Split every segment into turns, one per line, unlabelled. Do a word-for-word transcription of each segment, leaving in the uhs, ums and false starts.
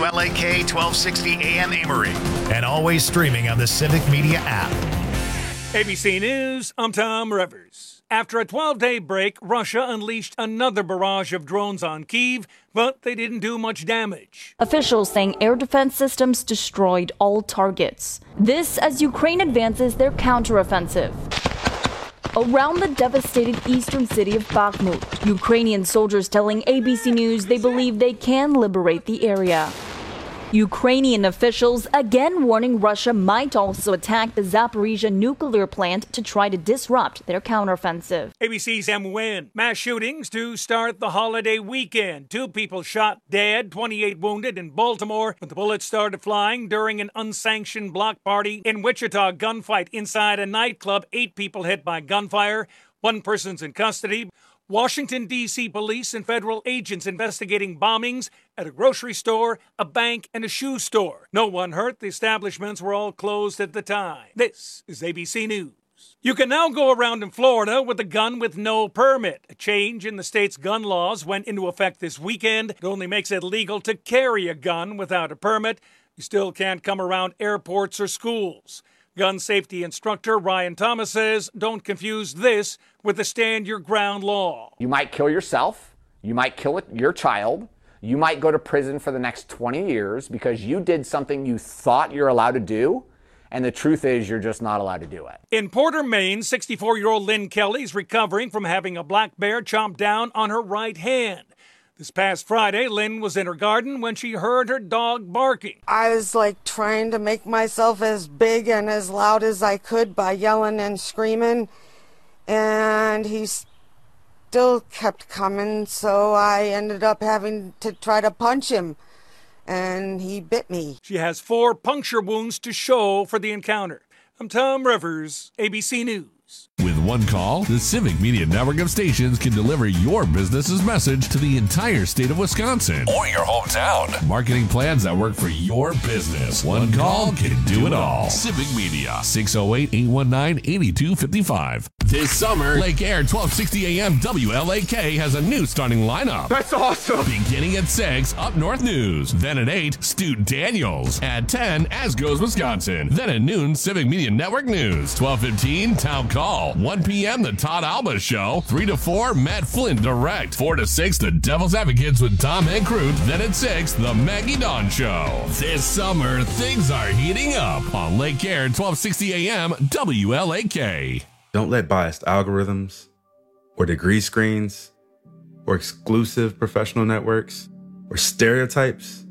W L A K twelve sixty A M Amory. And always streaming on the Civic Media app.
A B C News, I'm Tom Rivers. After a twelve-day break, Russia unleashed another barrage of drones on Kyiv, but they didn't do much damage.
Officials saying air defense systems destroyed all targets. This as Ukraine advances their counteroffensive. Around the devastated eastern city of Bakhmut, Ukrainian soldiers telling A B C News they believe they can liberate the area. Ukrainian officials again warning Russia might also attack the Zaporizhzhia nuclear plant to try to disrupt their counteroffensive.
A B C's Em Nguyen. Mass shootings to start the holiday weekend. Two people shot dead, twenty-eight wounded in Baltimore when the bullets started flying during an unsanctioned block party. In Wichita, gunfight inside a nightclub. Eight people hit by gunfire. One person's in custody. Washington, D C police and federal agents investigating bombings at a grocery store, a bank, and a shoe store. No one hurt. The establishments were all closed at the time. This is A B C News. You can now go around in Florida with a gun with no permit. A change in the state's gun laws went into effect this weekend. It only makes it legal to carry a gun without a permit. You still can't come around airports or schools. Gun safety instructor Ryan Thomas says, don't confuse this with the stand your ground law.
You might kill yourself. You might kill your child. You might go to prison for the next twenty years because you did something you thought you're allowed to do. And the truth is you're just not allowed to do it.
In Porter, Maine, sixty-four-year-old Lynn Kelly is recovering from having a black bear chomp down on her right hand. This past Friday, Lynn was in her garden when she heard her dog barking.
I was like trying to make myself as big and as loud as I could by yelling and screaming, and he still kept coming, so I ended up having to try to punch him, and he bit me.
She has four puncture wounds to show for the encounter. I'm Tom Rivers, A B C News.
With one call, the Civic Media network of stations can deliver your business's message to the entire state of Wisconsin
or your hometown.
Marketing plans that work for your business. One call can do it all. Civic Media, six oh eight, eight one nine, eight two five five. This summer, Lake Air twelve sixty A M W L A K has a new starting lineup.
That's awesome.
Beginning at six, Up North News. Then at eight, Stu Daniels. At ten, As Goes Wisconsin. Then at noon, Civic Media Network News. twelve fifteen, Town Call. one p.m., The Todd Alba Show. three to four, Matt Flynn Direct. four to six, The Devil's Advocates with Tom Hankroot. Then at six, The Maggie Dawn Show. This summer, things are heating up on Lake Air twelve sixty A M W L A K.
Don't let biased algorithms or degree screens or exclusive professional networks or stereotypes.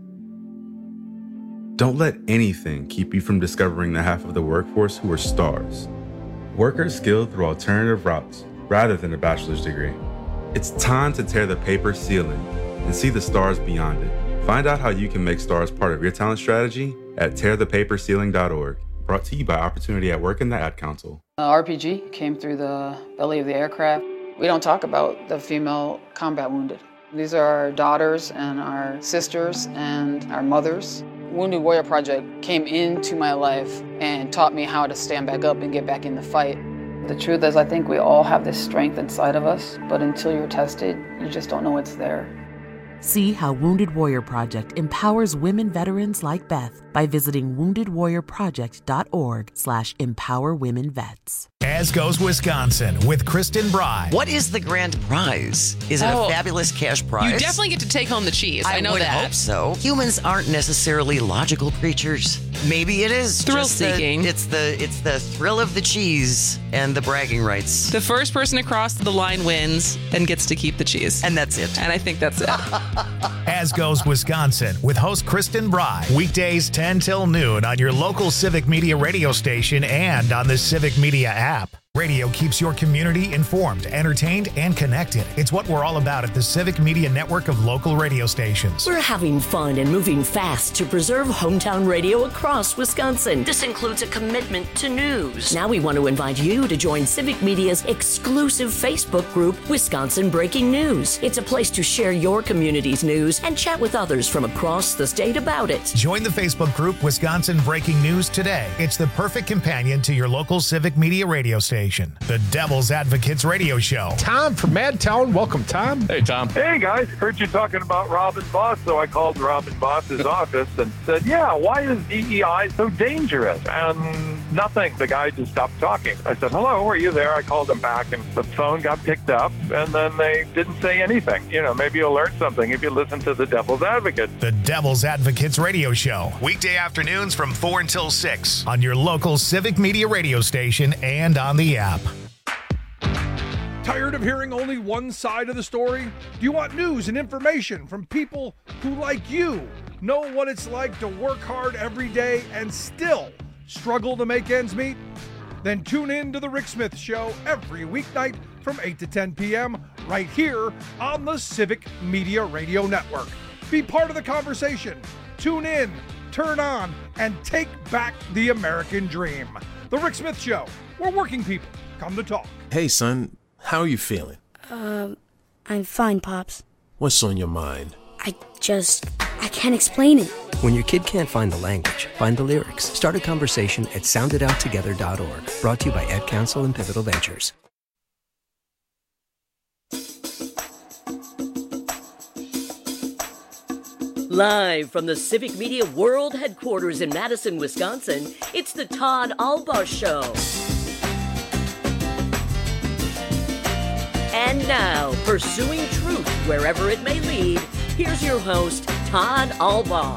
Don't let anything keep you from discovering the half of the workforce who are stars. Workers skilled through alternative routes rather than a bachelor's degree. It's time to tear the paper ceiling and see the stars beyond it. Find out how you can make stars part of your talent strategy at tear the paper ceiling dot org. Brought to you by Opportunity at Work and the Ad Council.
Uh, R P G came through the belly of the aircraft. We don't talk about the female combat wounded. These are our daughters and our sisters and our mothers. Wounded Warrior Project came into my life and taught me how to stand back up and get back in the fight. The truth is, I think we all have this strength inside of us, but until you're tested, you just don't know it's there.
See how Wounded Warrior Project empowers women veterans like Beth by visiting wounded warrior project dot org slash empower women vets.
As Goes Wisconsin with Kristen Bry.
What is the grand prize? Is it oh, a fabulous cash prize?
You definitely get to take home the cheese. I,
I
know
would
that.
hope so. Humans aren't necessarily logical creatures. Maybe it is
thrill
just
seeking.
The, it's the it's the thrill of the cheese and the bragging rights.
The first person across the line wins and gets to keep the cheese,
and that's it.
And I think that's it.
As Goes Wisconsin with host Kristen Bry. Weekdays ten till noon on your local Civic Media radio station and on the Civic Media app. Radio keeps your community informed, entertained, and connected. It's what we're all about at the Civic Media network of local radio stations.
We're having fun and moving fast to preserve hometown radio across Wisconsin. This includes a commitment to news. Now we want to invite you to join Civic Media's exclusive Facebook group, Wisconsin Breaking News. It's a place to share your community's news and chat with others from across the state about it.
Join the Facebook group, Wisconsin Breaking News today. It's the perfect companion to your local Civic Media radio station. station, the Devil's Advocates Radio Show.
Tom from Madtown. Welcome, Tom.
Hey, Tom. Hey, guys. Heard you talking about Robin Boss, so I called Robin Boss's office and said, yeah, why is D E I so dangerous? And nothing. The guy just stopped talking. I said, hello, are you there? I called him back, and the phone got picked up, and then they didn't say anything. You know, maybe you'll learn something if you listen to the Devil's Advocate.
The Devil's Advocates Radio Show. Weekday afternoons from four until six on your local Civic Media radio station and on the app.
Tired of hearing only one side of the story? Do you want news and information from people who, like you, know what it's like to work hard every day and still struggle to make ends meet? Then tune in to The Rick Smith Show every weeknight from eight to ten p.m. right here on the Civic Media Radio Network. Be part of the conversation. Tune in, turn on, and take back the American dream. The Rick Smith Show, where working people come to talk.
Hey, son, how are you feeling?
Um, I'm fine, Pops.
What's on your mind?
I just, I can't explain it.
When your kid can't find the language, find the lyrics. Start a conversation at sound it out together dot org. Brought to you by Ed Council and Pivotal Ventures.
Live from the Civic Media World Headquarters in Madison, Wisconsin, it's the Todd Albaugh Show. And now, pursuing truth wherever it may lead, here's your host, Todd Albaugh.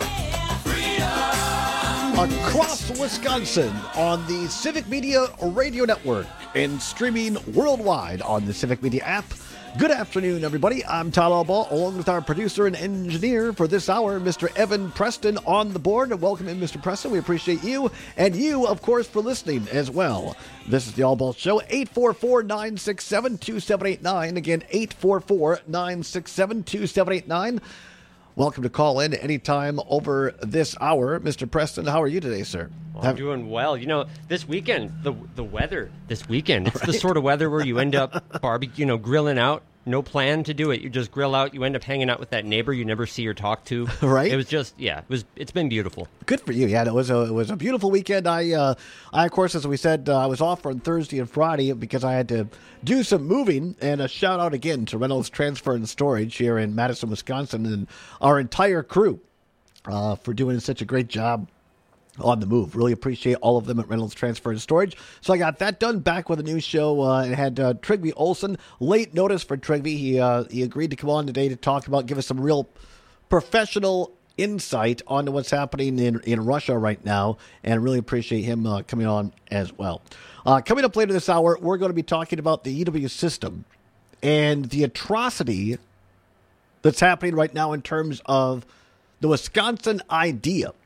Across Wisconsin on the Civic Media Radio Network and streaming worldwide on the Civic Media app. Good afternoon, everybody. I'm Todd Albaugh, along with our producer and engineer for this hour, Mister Evan Preston, on the board. Welcome in, Mister Preston. We appreciate you, and you, of course, for listening as well. This is the Albaugh Show, eight four four, nine six seven, two seven eight nine. Again, eight four four, nine six seven, two seven eight nine. Welcome to call in anytime over this hour. Mister Preston, how are you today, sir?
Well, I'm doing well. You know, this weekend, the the weather this weekend, it's right. The sort of weather where you end up barbecue, you know, grilling out. No plan to do it. You just grill out. You end up hanging out with that neighbor you never see or talk to.
Right.
It was just, yeah, it was. It's been beautiful.
Good for you. Yeah, it was a it was a beautiful weekend. I, uh, I of course, as we said, uh, I was off on Thursday and Friday because I had to do some moving. And a shout out again to Reynolds Transfer and Storage here in Madison, Wisconsin, and our entire crew uh, for doing such a great job on the move. Really appreciate all of them at Reynolds Transfer and Storage. So I got that done. Back with a new show. Uh, it had uh, Trygve Olsen. Late notice for Trygve. He uh, he agreed to come on today to talk about, give us some real professional insight onto what's happening in, in Russia right now, and really appreciate him uh, coming on as well. Uh, coming up later this hour, we're going to be talking about the E W system and the atrocity that's happening right now in terms of the Wisconsin idea.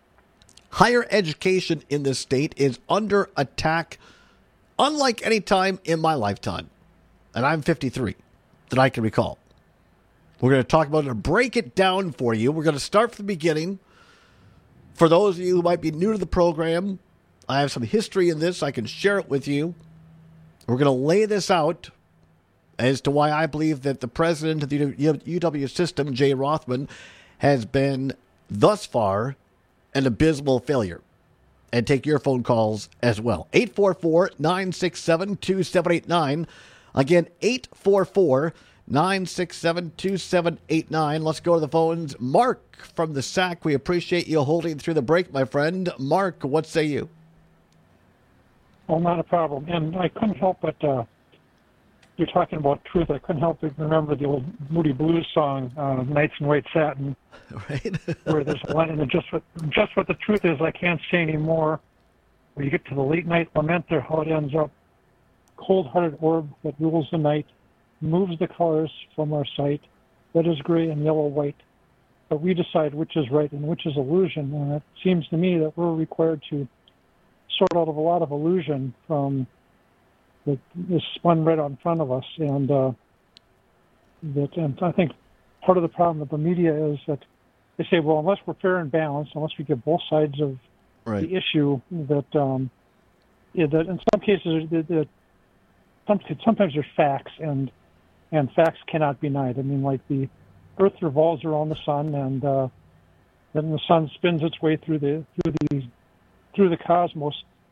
Higher education in this state is under attack unlike any time in my lifetime. And I'm fifty-three, that I can recall. We're going to talk about it and break it down for you. We're going to start from the beginning. For those of you who might be new to the program, I have some history in this. I can share it with you. We're going to lay this out as to why I believe that the president of the U W system, Jay Rothman, has been thus far an abysmal failure. And take your phone calls as well. eight four four, nine six seven, two seven eight nine. Again, eight four four, nine six seven, two seven eight nine. Let's go to the phones. Mark from the S A C. We appreciate you holding through the break, my friend. Mark, what say you?
Well, not a problem. And I couldn't help but, uh, you're talking about truth. I couldn't help but remember the old Moody Blues song, uh, Nights in White Satin.
Right.
Where there's a line, and just what, just what the truth is, I can't say anymore. Where you get to the late night lament there, how it ends up. Cold-hearted orb that rules the night, moves the colors from our sight, red is gray and yellow white. But we decide which is right and which is illusion. And it seems to me that we're required to sort out of a lot of illusion from the, this spun right out in front of us. And uh, that, and I think part of the problem with the media is that they say, well, unless we're fair and balanced, unless we get both sides of right. the issue, that um, yeah, that in some cases, that, that sometimes there's facts, and and facts cannot be denied. I mean, like the Earth revolves around the sun, and uh, then the sun spins its way through the through the through the cosmos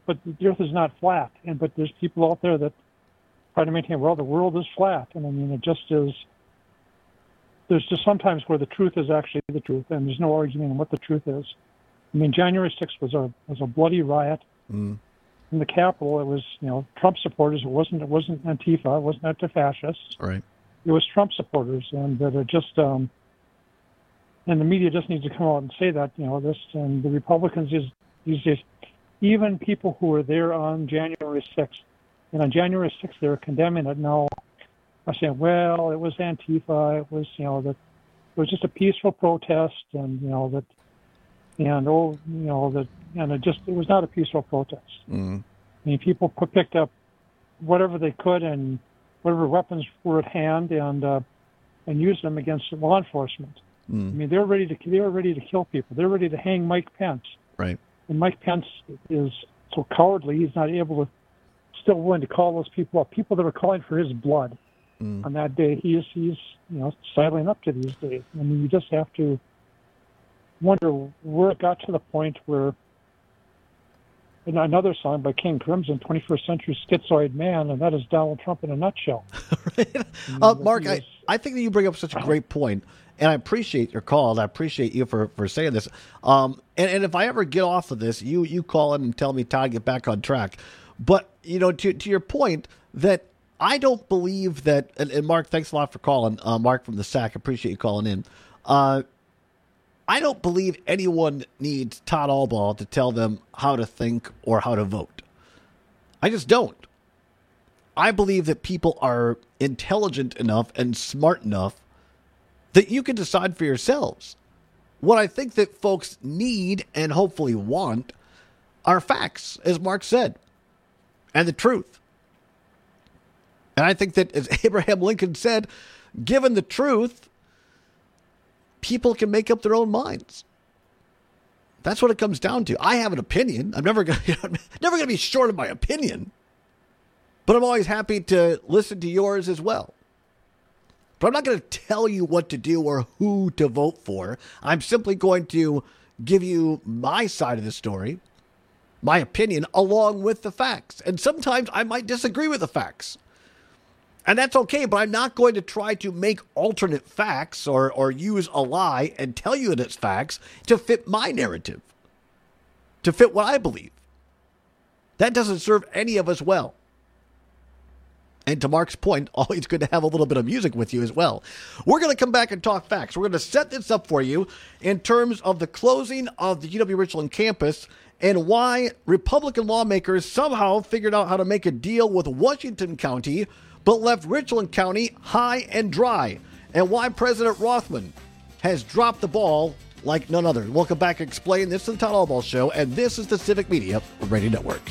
but the Earth is not flat. And but there's people out there that try to maintain, well, the world is flat, and I mean, it just is. There's just sometimes where the truth is actually the truth, and there's no arguing on what the truth is. I mean, January sixth was a was a bloody riot
mm.
in the Capitol. It was, you know, Trump supporters. It wasn't it wasn't Antifa. It wasn't anti-fascists.
Right.
It was Trump supporters, and that it just um, and the media just needs to come out and say that, you know, this, and the Republicans is these days, even people who were there on January sixth, and on January sixth they were condemning it. Now are saying, well, it was Antifa. It was, you know, that it was just a peaceful protest, and you know that, and oh, you know that, and it just it was not a peaceful protest.
Mm.
I mean, people picked up whatever they could and whatever weapons were at hand, and uh, and used them against law enforcement.
Mm.
I mean, they're ready to they were ready to kill people. They're ready to hang Mike Pence.
Right.
And Mike Pence is so cowardly; he's not able to, still willing to call those people up. People that are calling for his blood
mm.
on that day, he is he's you know sidling up to these days. I mean, you just have to wonder where it got to the point where. And another song by King Crimson, twenty-first Century Schizoid Man, and that is Donald Trump in a nutshell.
right. uh, Mark, I, I think that you bring up such a great point, and I appreciate your call, and I appreciate you for, for saying this. Um, and, and if I ever get off of this, you you call in and tell me, Todd, get back on track. But, you know, to, to your point, that I don't believe that, and, and Mark, thanks a lot for calling, uh, Mark from the S A C, appreciate you calling in. Uh, I don't believe anyone needs Todd Albaugh to tell them how to think or how to vote. I just don't. I believe that people are intelligent enough and smart enough that you can decide for yourselves. What I think that folks need and hopefully want are facts, as Mark said, and the truth. And I think that, as Abraham Lincoln said, given the truth, people can make up their own minds. That's what it comes down to. I have an opinion. I'm never going you know, never going to be short of my opinion. But I'm always happy to listen to yours as well. But I'm not going to tell you what to do or who to vote for. I'm simply going to give you my side of the story, my opinion, along with the facts. And sometimes I might disagree with the facts. And that's okay, but I'm not going to try to make alternate facts or, or use a lie and tell you that it's facts to fit my narrative, to fit what I believe. That doesn't serve any of us well. And to Mark's point, always good to have a little bit of music with you as well. We're going to come back and talk facts. We're going to set this up for you in terms of the closing of the U W-Richland campus and why Republican lawmakers somehow figured out how to make a deal with Washington County but left Richland County high and dry, and why President Rothman has dropped the ball like none other. Welcome back and explain. This is the Todd Albaugh Show, and this is the Civic Media Radio Network.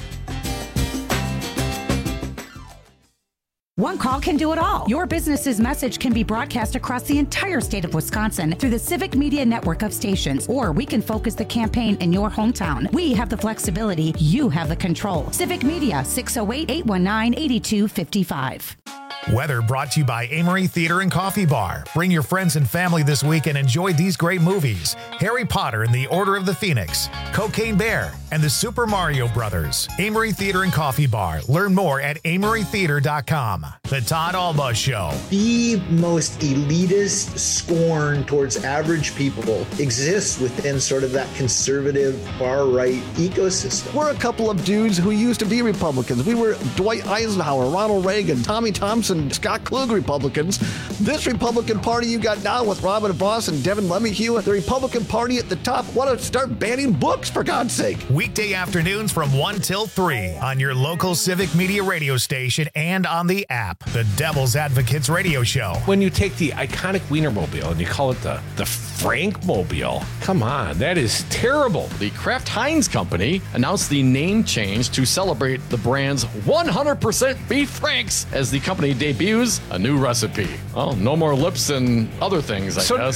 One call can do it all. Your business's message can be broadcast across the entire state of Wisconsin through the Civic Media network of stations, or we can focus the campaign in your hometown. We have the flexibility. You have the control. Civic Media, six oh eight, eight one nine, eight two five five.
Weather brought to you by Amory Theater and Coffee Bar. Bring your friends and family this week and enjoy these great movies: Harry Potter and the Order of the Phoenix, Cocaine Bear, and the Super Mario Brothers. Amory Theater and Coffee Bar. Learn more at amory theater dot com. The Todd Albaugh Show.
The most elitist scorn towards average people exists within sort of that conservative far-right ecosystem.
We're a couple of dudes who used to be Republicans. We were Dwight Eisenhower, Ronald Reagan, Tommy Thompson, Scott Klug Republicans. This Republican Party you got now with Robin Vos and Devin LeMahieu, the Republican Party at the top, want to start banning books, for God's sake.
Weekday afternoons from one till three on your local Civic Media radio station and on the app. The Devil's Advocates Radio Show.
When you take the iconic Wienermobile and you call it the, the Frankmobile, come on, that is terrible.
The Kraft Heinz Company announced the name change to celebrate the brand's one hundred percent beef Franks as the company debuts a new recipe. Well, no more lips and other things, I
So-
guess.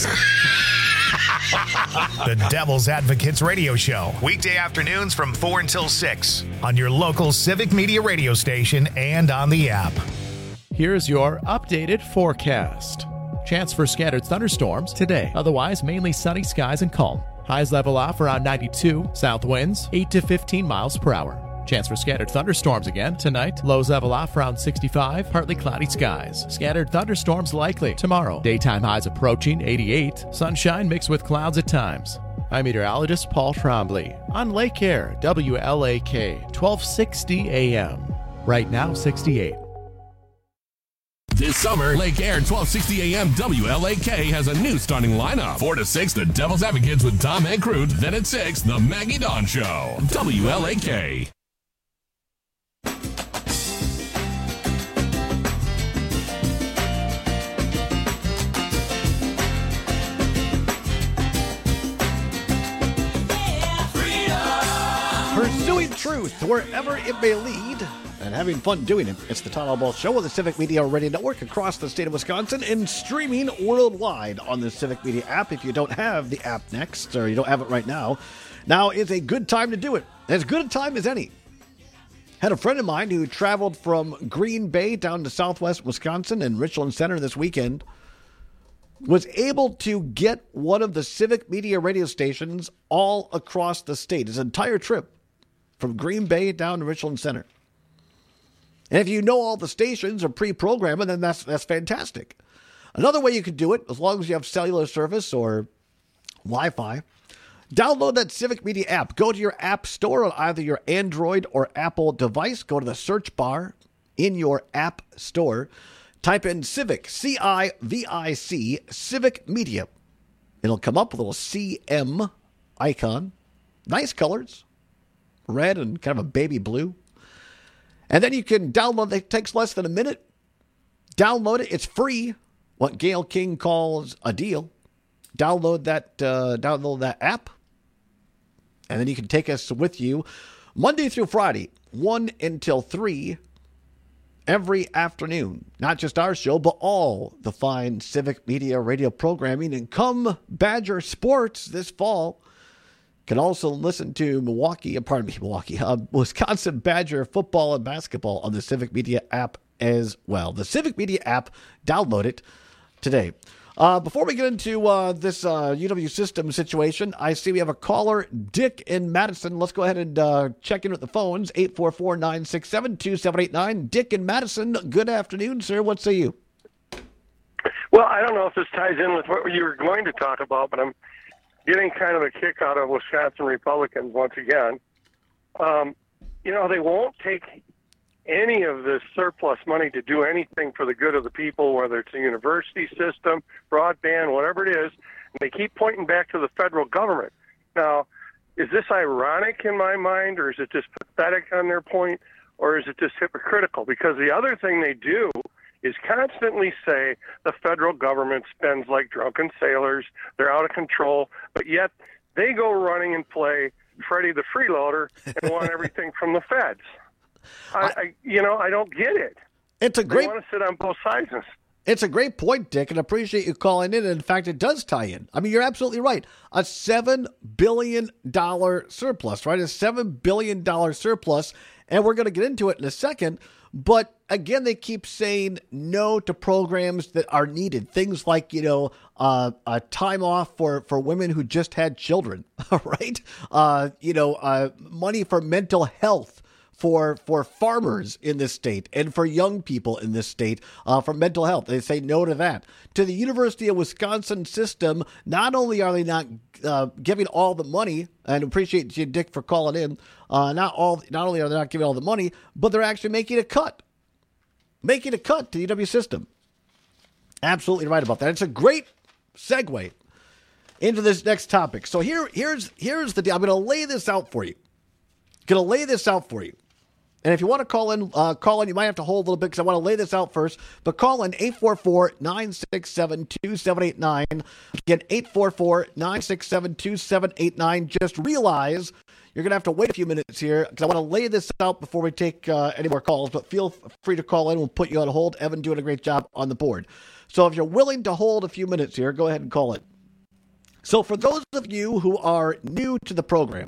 The Devil's Advocates Radio Show. Weekday afternoons from four until six on your local Civic Media radio station and on the app.
Here's your updated forecast. Chance for scattered thunderstorms today. Otherwise, mainly sunny skies and calm. Highs level off around ninety-two. South winds eight to fifteen miles per hour. Chance for scattered thunderstorms again tonight. Lows level off around sixty-five. Partly cloudy skies. Scattered thunderstorms likely tomorrow. Daytime highs approaching eighty-eight. Sunshine mixed with clouds at times. I'm meteorologist Paul Trombley on Lake Air, W L A K, twelve sixty A M. Right now, sixty-eight.
This summer, Lake Air twelve sixty A M W L A K has a new starting lineup. four to six, the Devil's Advocates with Tom and Crute. Then at six, the Maggie Dawn Show. W L A K.
Pursuing truth wherever it may lead and having fun doing it. It's the Todd Albaugh Show on the Civic Media Radio Network across the state of Wisconsin and streaming worldwide on the Civic Media app. If you don't have the app next, or you don't have it right now, now is a good time to do it. As good a time as any. Had a friend of mine who traveled from Green Bay down to southwest Wisconsin and Richland Center this weekend, was able to get one of the Civic Media radio stations all across the state. His entire trip from Green Bay down to Richland Center. And if you know all the stations are pre-programmed, then that's that's fantastic. Another way you could do it, as long as you have cellular service or Wi-Fi, download that Civic Media app. Go to your app store on either your Android or Apple device. Go to the search bar in your app store. Type in Civic, C I V I C, Civic Media. It'll come up with a little C M icon. Nice colors. Red and kind of a baby blue. And then you can download it. It takes less than a minute. Download it. It's free. What Gail King calls a deal. Download that, uh, download that app. And then you can take us with you Monday through Friday, one until three, every afternoon. Not just our show, but all the fine Civic Media radio programming. And come Badger Sports this fall. Can also listen to Milwaukee, pardon me, Milwaukee, uh, Wisconsin Badger football and basketball on the Civic Media app as well. The Civic Media app, download it today. Uh, before we get into uh, this uh, U W system situation, I see we have a caller, Dick in Madison. Let's go ahead and uh, check in with the phones, eight four four, nine six seven, two seven eight nine. Dick in Madison, good afternoon, sir. What say you?
Well, I don't know if this ties in with what you were going to talk about, but I'm getting kind of a kick out of Wisconsin Republicans once again. Um, you know, they won't take any of this surplus money to do anything for the good of the people, whether it's a university system, broadband, whatever it is, and they keep pointing back to the federal government. Now, is this ironic in my mind, or is it just pathetic on their point, or is it just hypocritical? Because the other thing they do is constantly say the federal government spends like drunken sailors, they're out of control, but yet they go running and play Freddie the Freeloader and want everything from the feds. I, I, you know, I don't get it.
It's a great.
They want to sit on both sides.
It's a great point, Dick, and I appreciate you calling in. And in fact, it does tie in. I mean, you're absolutely right. A seven billion dollars surplus, right? A seven billion dollars surplus, and we're going to get into it in a second. But again, they keep saying no to programs that are needed. Things like, you know, uh, uh, time off for, for women who just had children, right? Uh, you know, uh, money for mental health for for farmers in this state and for young people in this state uh, for mental health. They say no to that. To the University of Wisconsin system, not only are they not uh, giving all the money, and appreciate you, Dick, for calling in, uh, not all. Not only are they not giving all the money, but they're actually making a cut. Making a cut to the U W system. Absolutely right about that. It's a great segue into this next topic. So here, here's here's the deal. I'm going to lay this out for you. Going to lay this out for you. And if you want to call in, uh, call in. You might have to hold a little bit because I want to lay this out first. But call in eight four four, nine six seven, two seven eight nine. Again, eight four four, nine six seven, two seven eight nine. Just realize you're going to have to wait a few minutes here because I want to lay this out before we take uh, any more calls. But feel free to call in. We'll put you on hold. Evan doing a great job on the board. So if you're willing to hold a few minutes here, go ahead and call it. So for those of you who are new to the program,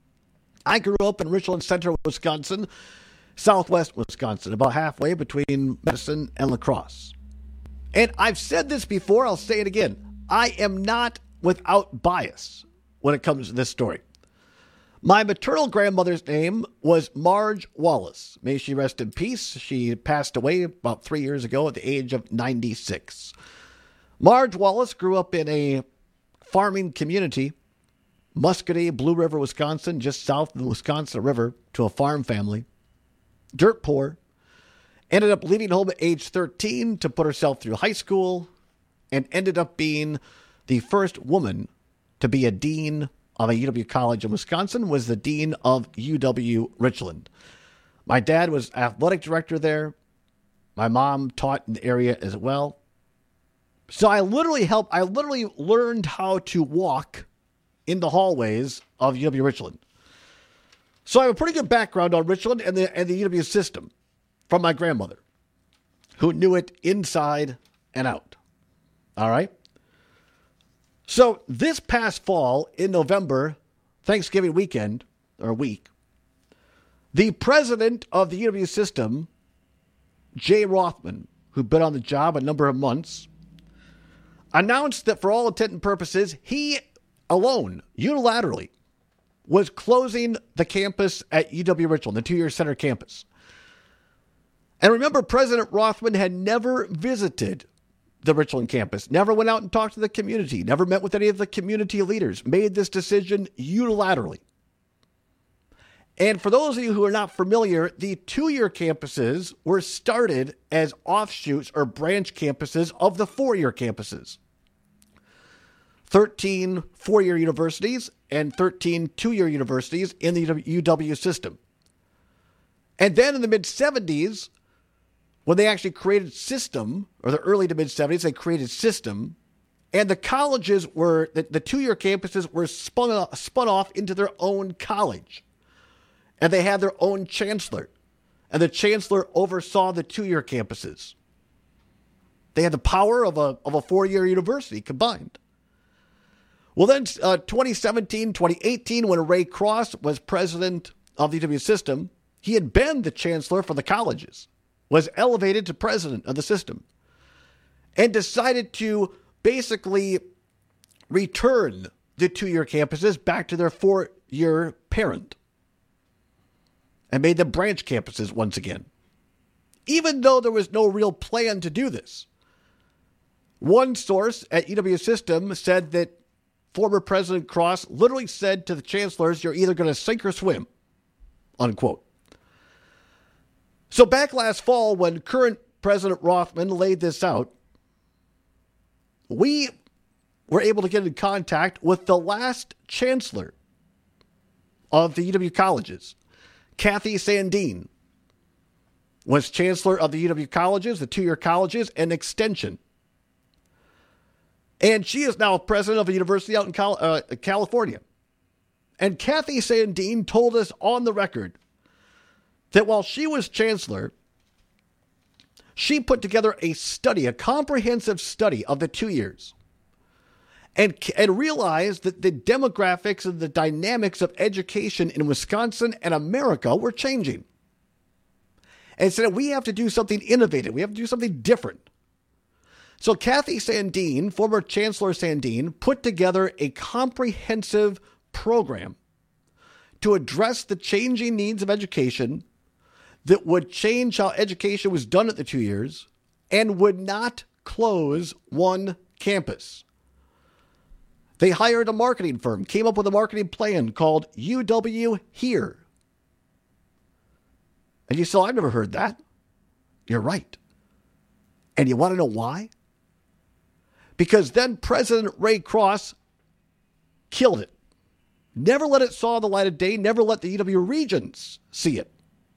I grew up in Richland Center, Wisconsin, southwest Wisconsin, about halfway between Madison and La Crosse. And I've said this before, I'll say it again. I am not without bias when it comes to this story. My maternal grandmother's name was Marge Wallace. May she rest in peace. She passed away about three years ago at the age of ninety-six. Marge Wallace grew up in a farming community, Muscatine, Blue River, Wisconsin, just south of the Wisconsin River, to a farm family. Dirt poor. Ended up leaving home at age thirteen to put herself through high school, and ended up being the first woman to be a dean of a U W college in Wisconsin, was the dean of U W Richland. My dad was athletic director there. My mom taught in the area as well. So I literally helped, I literally learned how to walk in the hallways of U W Richland. So I have a pretty good background on Richland and the, and the U W system from my grandmother, who knew it inside and out. All right? So this past fall, in November, Thanksgiving weekend, or week, the president of the U W system, Jay Rothman, who'd been on the job a number of months, announced that for all intent and purposes, he alone, unilaterally, was closing the campus at U W Richland, the two-year center campus. And remember, President Rothman had never visited the Richland campus, never went out and talked to the community, never met with any of the community leaders, made this decision unilaterally. And for those of you who are not familiar, the two-year campuses were started as offshoots or branch campuses of the four-year campuses. thirteen four-year universities and thirteen two-year universities in the U W system. And then in the mid-seventies, when they actually created system, or the early to mid-seventies, they created system, and the colleges were, the, the two-year campuses were spun, spun off into their own college. And they had their own chancellor. And the chancellor oversaw the two-year campuses. They had the power of a, of a four-year university combined. Well, then uh, twenty seventeen, twenty eighteen, when Ray Cross was president of the U W system, he had been the chancellor for the colleges, was elevated to president of the system, and decided to basically return the two-year campuses back to their four-year parent and made them branch campuses once again, even though there was no real plan to do this. One source at U W system said that former President Cross literally said to the chancellors, "You're either going to sink or swim," unquote. So back last fall, when current President Rothman laid this out, we were able to get in contact with the last chancellor of the U W colleges. Kathy Sandine was chancellor of the U W colleges, the two-year colleges, and extension. And she is now president of a university out in Cal- uh, California. And Kathy Sandine told us on the record that while she was chancellor, she put together a study, a comprehensive study of the two years, and, and realized that the demographics and the dynamics of education in Wisconsin and America were changing. And said, we have to do something innovative. We have to do something different. So Kathy Sandine, former Chancellor Sandine, put together a comprehensive program to address the changing needs of education that would change how education was done at the two years and would not close one campus. They hired a marketing firm, came up with a marketing plan called U W Here. And you say, I've never heard that. You're right. And you want to know why? Because then President Ray Cross killed it. Never let it saw the light of day, never let the U W regions see it.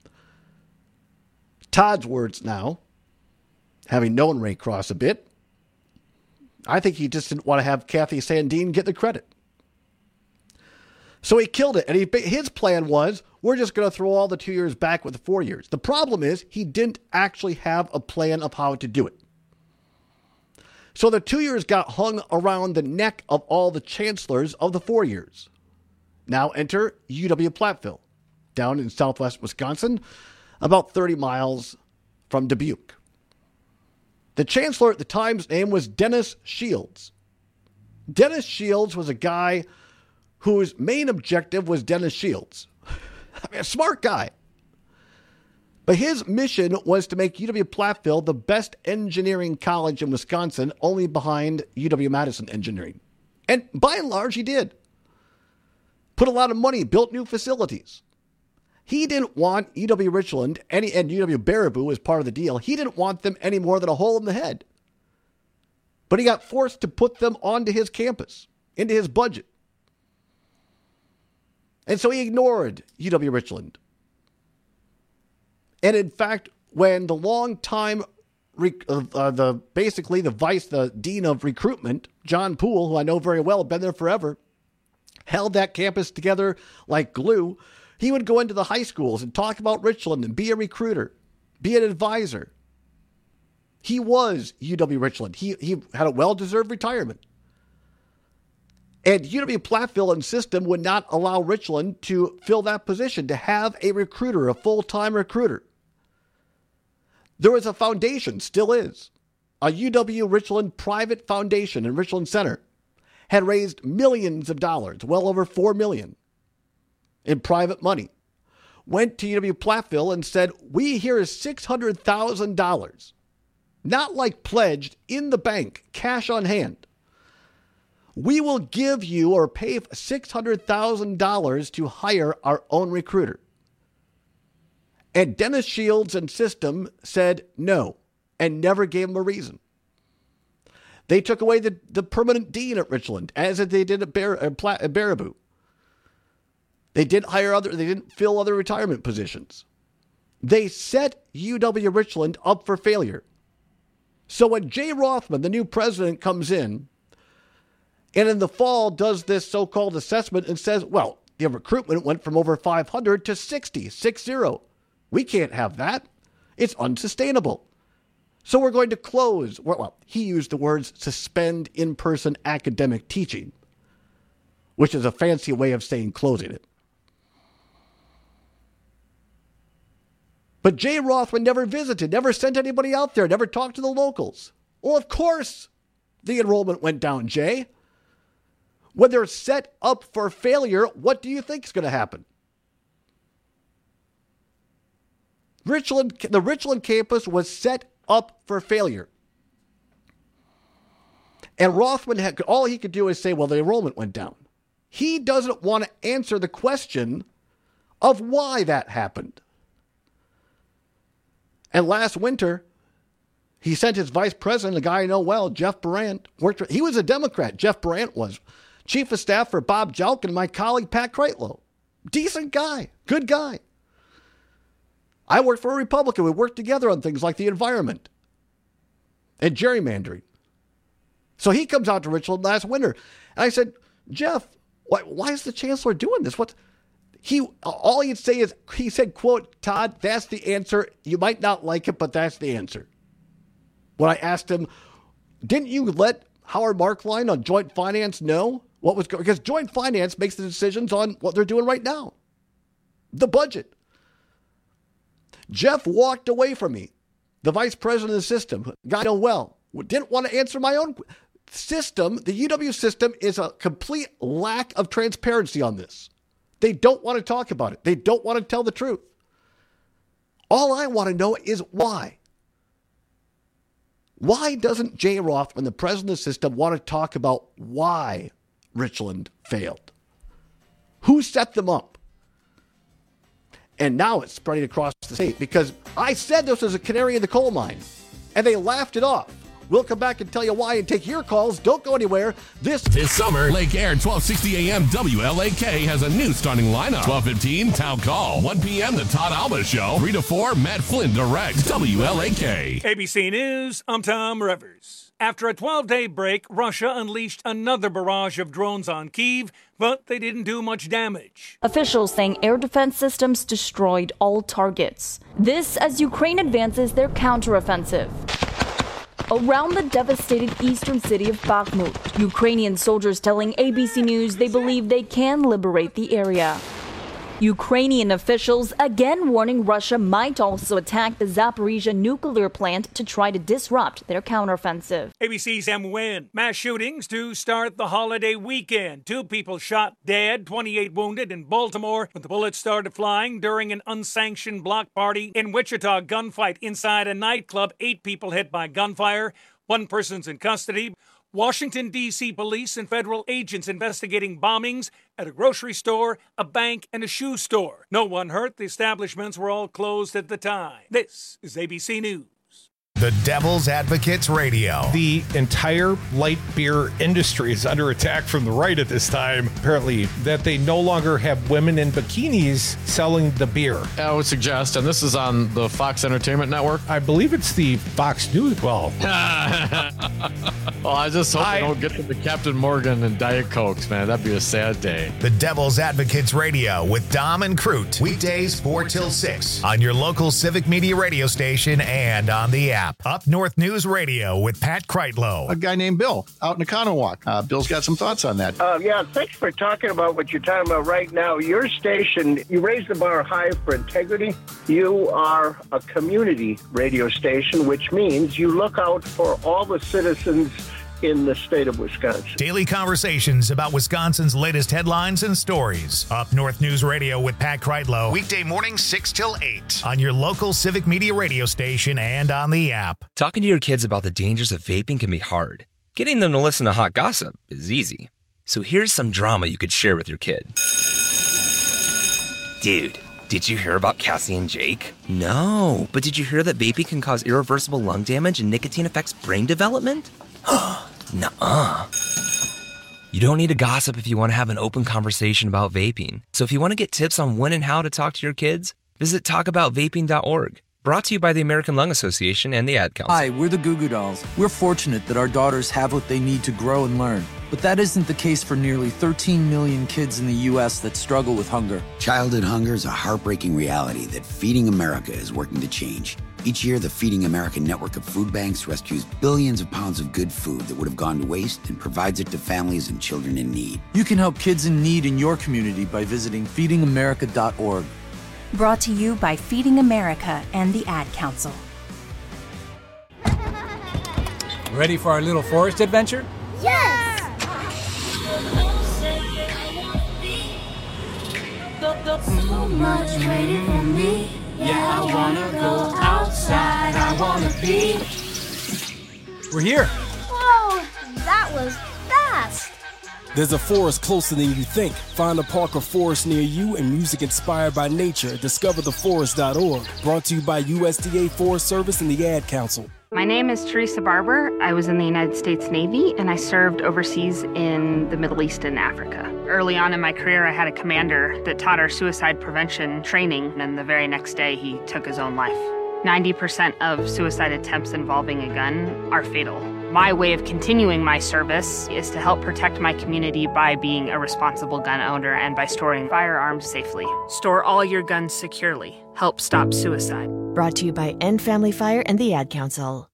Todd's words now, having known Ray Cross a bit, I think he just didn't want to have Kathy Sandine get the credit. So he killed it. And he, his plan was, we're just going to throw all the two years back with the four years. The problem is he didn't actually have a plan of how to do it. So the two years got hung around the neck of all the chancellors of the four years. Now enter U W Platteville, down in southwest Wisconsin, about thirty miles from Dubuque. The chancellor at the time's name was Dennis Shields. Dennis Shields was a guy whose main objective was Dennis Shields. I mean, a smart guy. But his mission was to make U W-Platteville the best engineering college in Wisconsin, only behind U W-Madison Engineering. And by and large, he did. Put a lot of money, built new facilities. He didn't want U W-Richland, any, and U W-Baraboo as part of the deal, he didn't want them any more than a hole in the head. But he got forced to put them onto his campus, into his budget. And so he ignored U W-Richland. And in fact, when the longtime, uh, uh, the basically the vice, the dean of recruitment, John Poole, who I know very well, been there forever, held that campus together like glue, he would go into the high schools and talk about Richland and be a recruiter, be an advisor. He was U W-Richland. He, he had a well-deserved retirement. And U W-Platteville and system would not allow Richland to fill that position, to have a recruiter, a full-time recruiter. There was a foundation, still is, a U W-Richland private foundation in Richland Center, had raised millions of dollars, well over four million dollars in private money, went to U W-Platteville and said, we here is six hundred thousand dollars, not like pledged, in the bank, cash on hand. We will give you or pay six hundred thousand dollars to hire our own recruiter. And Dennis Shields and system said no and never gave him a reason. They took away the, the permanent dean at Richland, as they did at, Bar- at, Pla- at Baraboo. They didn't hire other, they didn't fill other retirement positions. They set U W-Richland up for failure. So when Jay Rothman, the new president, comes in and in the fall does this so-called assessment and says, well, the recruitment went from over five hundred to sixty, six zero. We can't have that. It's unsustainable. So we're going to close, well, he used the words suspend in-person academic teaching, which is a fancy way of saying closing it. But Jay Rothman never visited, never sent anybody out there, never talked to the locals. Well, of course, the enrollment went down, Jay. When they're set up for failure, what do you think is going to happen? Richland, the Richland campus was set up for failure. And Rothman had, all he could do is say, well, the enrollment went down. He doesn't want to answer the question of why that happened. And last winter, he sent his vice president, a guy I know well, Jeff Brandt. Worked for, he was a Democrat, Jeff Brandt was. Chief of staff for Bob Jalkin, my colleague Pat Kreitlow. Decent guy, good guy. I worked for a Republican. We worked together on things like the environment and gerrymandering. So he comes out to Richland last winter. And I said, Jeff, why, why is the chancellor doing this? What? He, all he'd say is, he said, quote, Todd, that's the answer. You might not like it, but that's the answer. When I asked him, didn't you let Howard Markline on Joint Finance know what was going on? Because Joint Finance makes the decisions on what they're doing right now. The budget. Jeff walked away from me, the vice president of the system, guy I know well, didn't want to answer my own system. The U W system is a complete lack of transparency on this. They don't want to talk about it. They don't want to tell the truth. All I want to know is why. Why doesn't Jay Rothman, the president of the system, want to talk about why Richland failed? Who set them up? And now it's spreading across the state because I said this was a canary in the coal mine, and they laughed it off. We'll come back and tell you why and take your calls. Don't go anywhere. This
this summer, Lake Air twelve sixty A M W L A K has a new starting lineup. twelve fifteen, Town Call. one p.m., The Todd Alba Show. three to four, Matt Flynn Direct. W L A K.
A B C News, I'm Tom Rivers. After a twelve-day break, Russia unleashed another barrage of drones on Kyiv, but they didn't do much damage.
Officials saying air defense systems destroyed all targets. This as Ukraine advances their counteroffensive. Around the devastated eastern city of Bakhmut, Ukrainian soldiers telling A B C News they believe they can liberate the area. Ukrainian officials again warning Russia might also attack the Zaporizhia nuclear plant to try to disrupt their counteroffensive.
A B C's Em Nguyen. Mass shootings to start the holiday weekend. Two people shot dead, twenty-eight wounded in Baltimore when the bullets started flying during an unsanctioned block party. In Wichita, gunfight inside a nightclub. Eight people hit by gunfire. One person's in custody. Washington, D C police and federal agents investigating bombings at a grocery store, a bank, and a shoe store. No one hurt. The establishments were all closed at the time. This is A B C News.
The Devil's Advocates Radio.
The entire light beer industry is under attack from the right at this time. Apparently, that they no longer have women in bikinis selling the beer.
I would suggest, and this is on the Fox Entertainment Network.
I believe it's the Fox News. Well,
well, I just hope I, they don't get to the Captain Morgan and Diet Cokes, man. That'd be a sad day.
The Devil's Advocates Radio with Dom and Crute. Weekdays four till six on your local Civic Media radio station and on the app. Up North News Radio with Pat Kreitlow.
A guy named Bill out in Economowoc. Uh, Bill's got some thoughts on that.
Uh, yeah, thanks for talking about what you're talking about right now. Your station, you raise the bar high for integrity. You are a community radio station, which means you look out for all the citizens in the state of Wisconsin.
Daily conversations about Wisconsin's latest headlines and stories. Up North News Radio with Pat Kreitlow. Weekday mornings six till eight on your local Civic Media radio station and on the app.
Talking to your kids about the dangers of vaping can be hard. Getting them to listen to hot gossip is easy. So here's some drama you could share with your kid. Dude, did you hear about Cassie and Jake? No, but did you hear that vaping can cause irreversible lung damage and nicotine affects brain development? Nuh-uh. You don't need to gossip if you want to have an open conversation about vaping. So if you want to get tips on when and how to talk to your kids, visit talk about vaping dot org. Brought to you by the American Lung Association and the Ad Council.
Hi, we're the Goo Goo Dolls. We're fortunate that our daughters have what they need to grow and learn. But that isn't the case for nearly thirteen million kids in the U S that struggle with hunger.
Childhood hunger is a heartbreaking reality that Feeding America is working to change. Each year, the Feeding America network of food banks rescues billions of pounds of good food that would have gone to waste and provides it to families and children in need.
You can help kids in need in your community by visiting feeding america dot org.
Brought to you by Feeding America and the Ad Council.
Ready for our little forest adventure?
Yes! So much waiting for me. Yeah, I wanna go outside. I wanna be.
We're here.
Whoa, that was fast.
There's a forest closer than you think. Find a park or forest near you and music inspired by nature at discover the forest dot org. Brought to you by U S D A Forest Service and the Ad Council.
My name is Teresa Barber. I was in the United States Navy, and I served overseas in the Middle East and Africa. Early on in my career, I had a commander that taught our suicide prevention training, and the very next day, he took his own life. ninety percent of suicide attempts involving a gun are fatal. My way of continuing my service is to help protect my community by being a responsible gun owner and by storing firearms safely. Store all your guns securely. Help stop suicide.
Brought to you by End Family Fire and the Ad Council.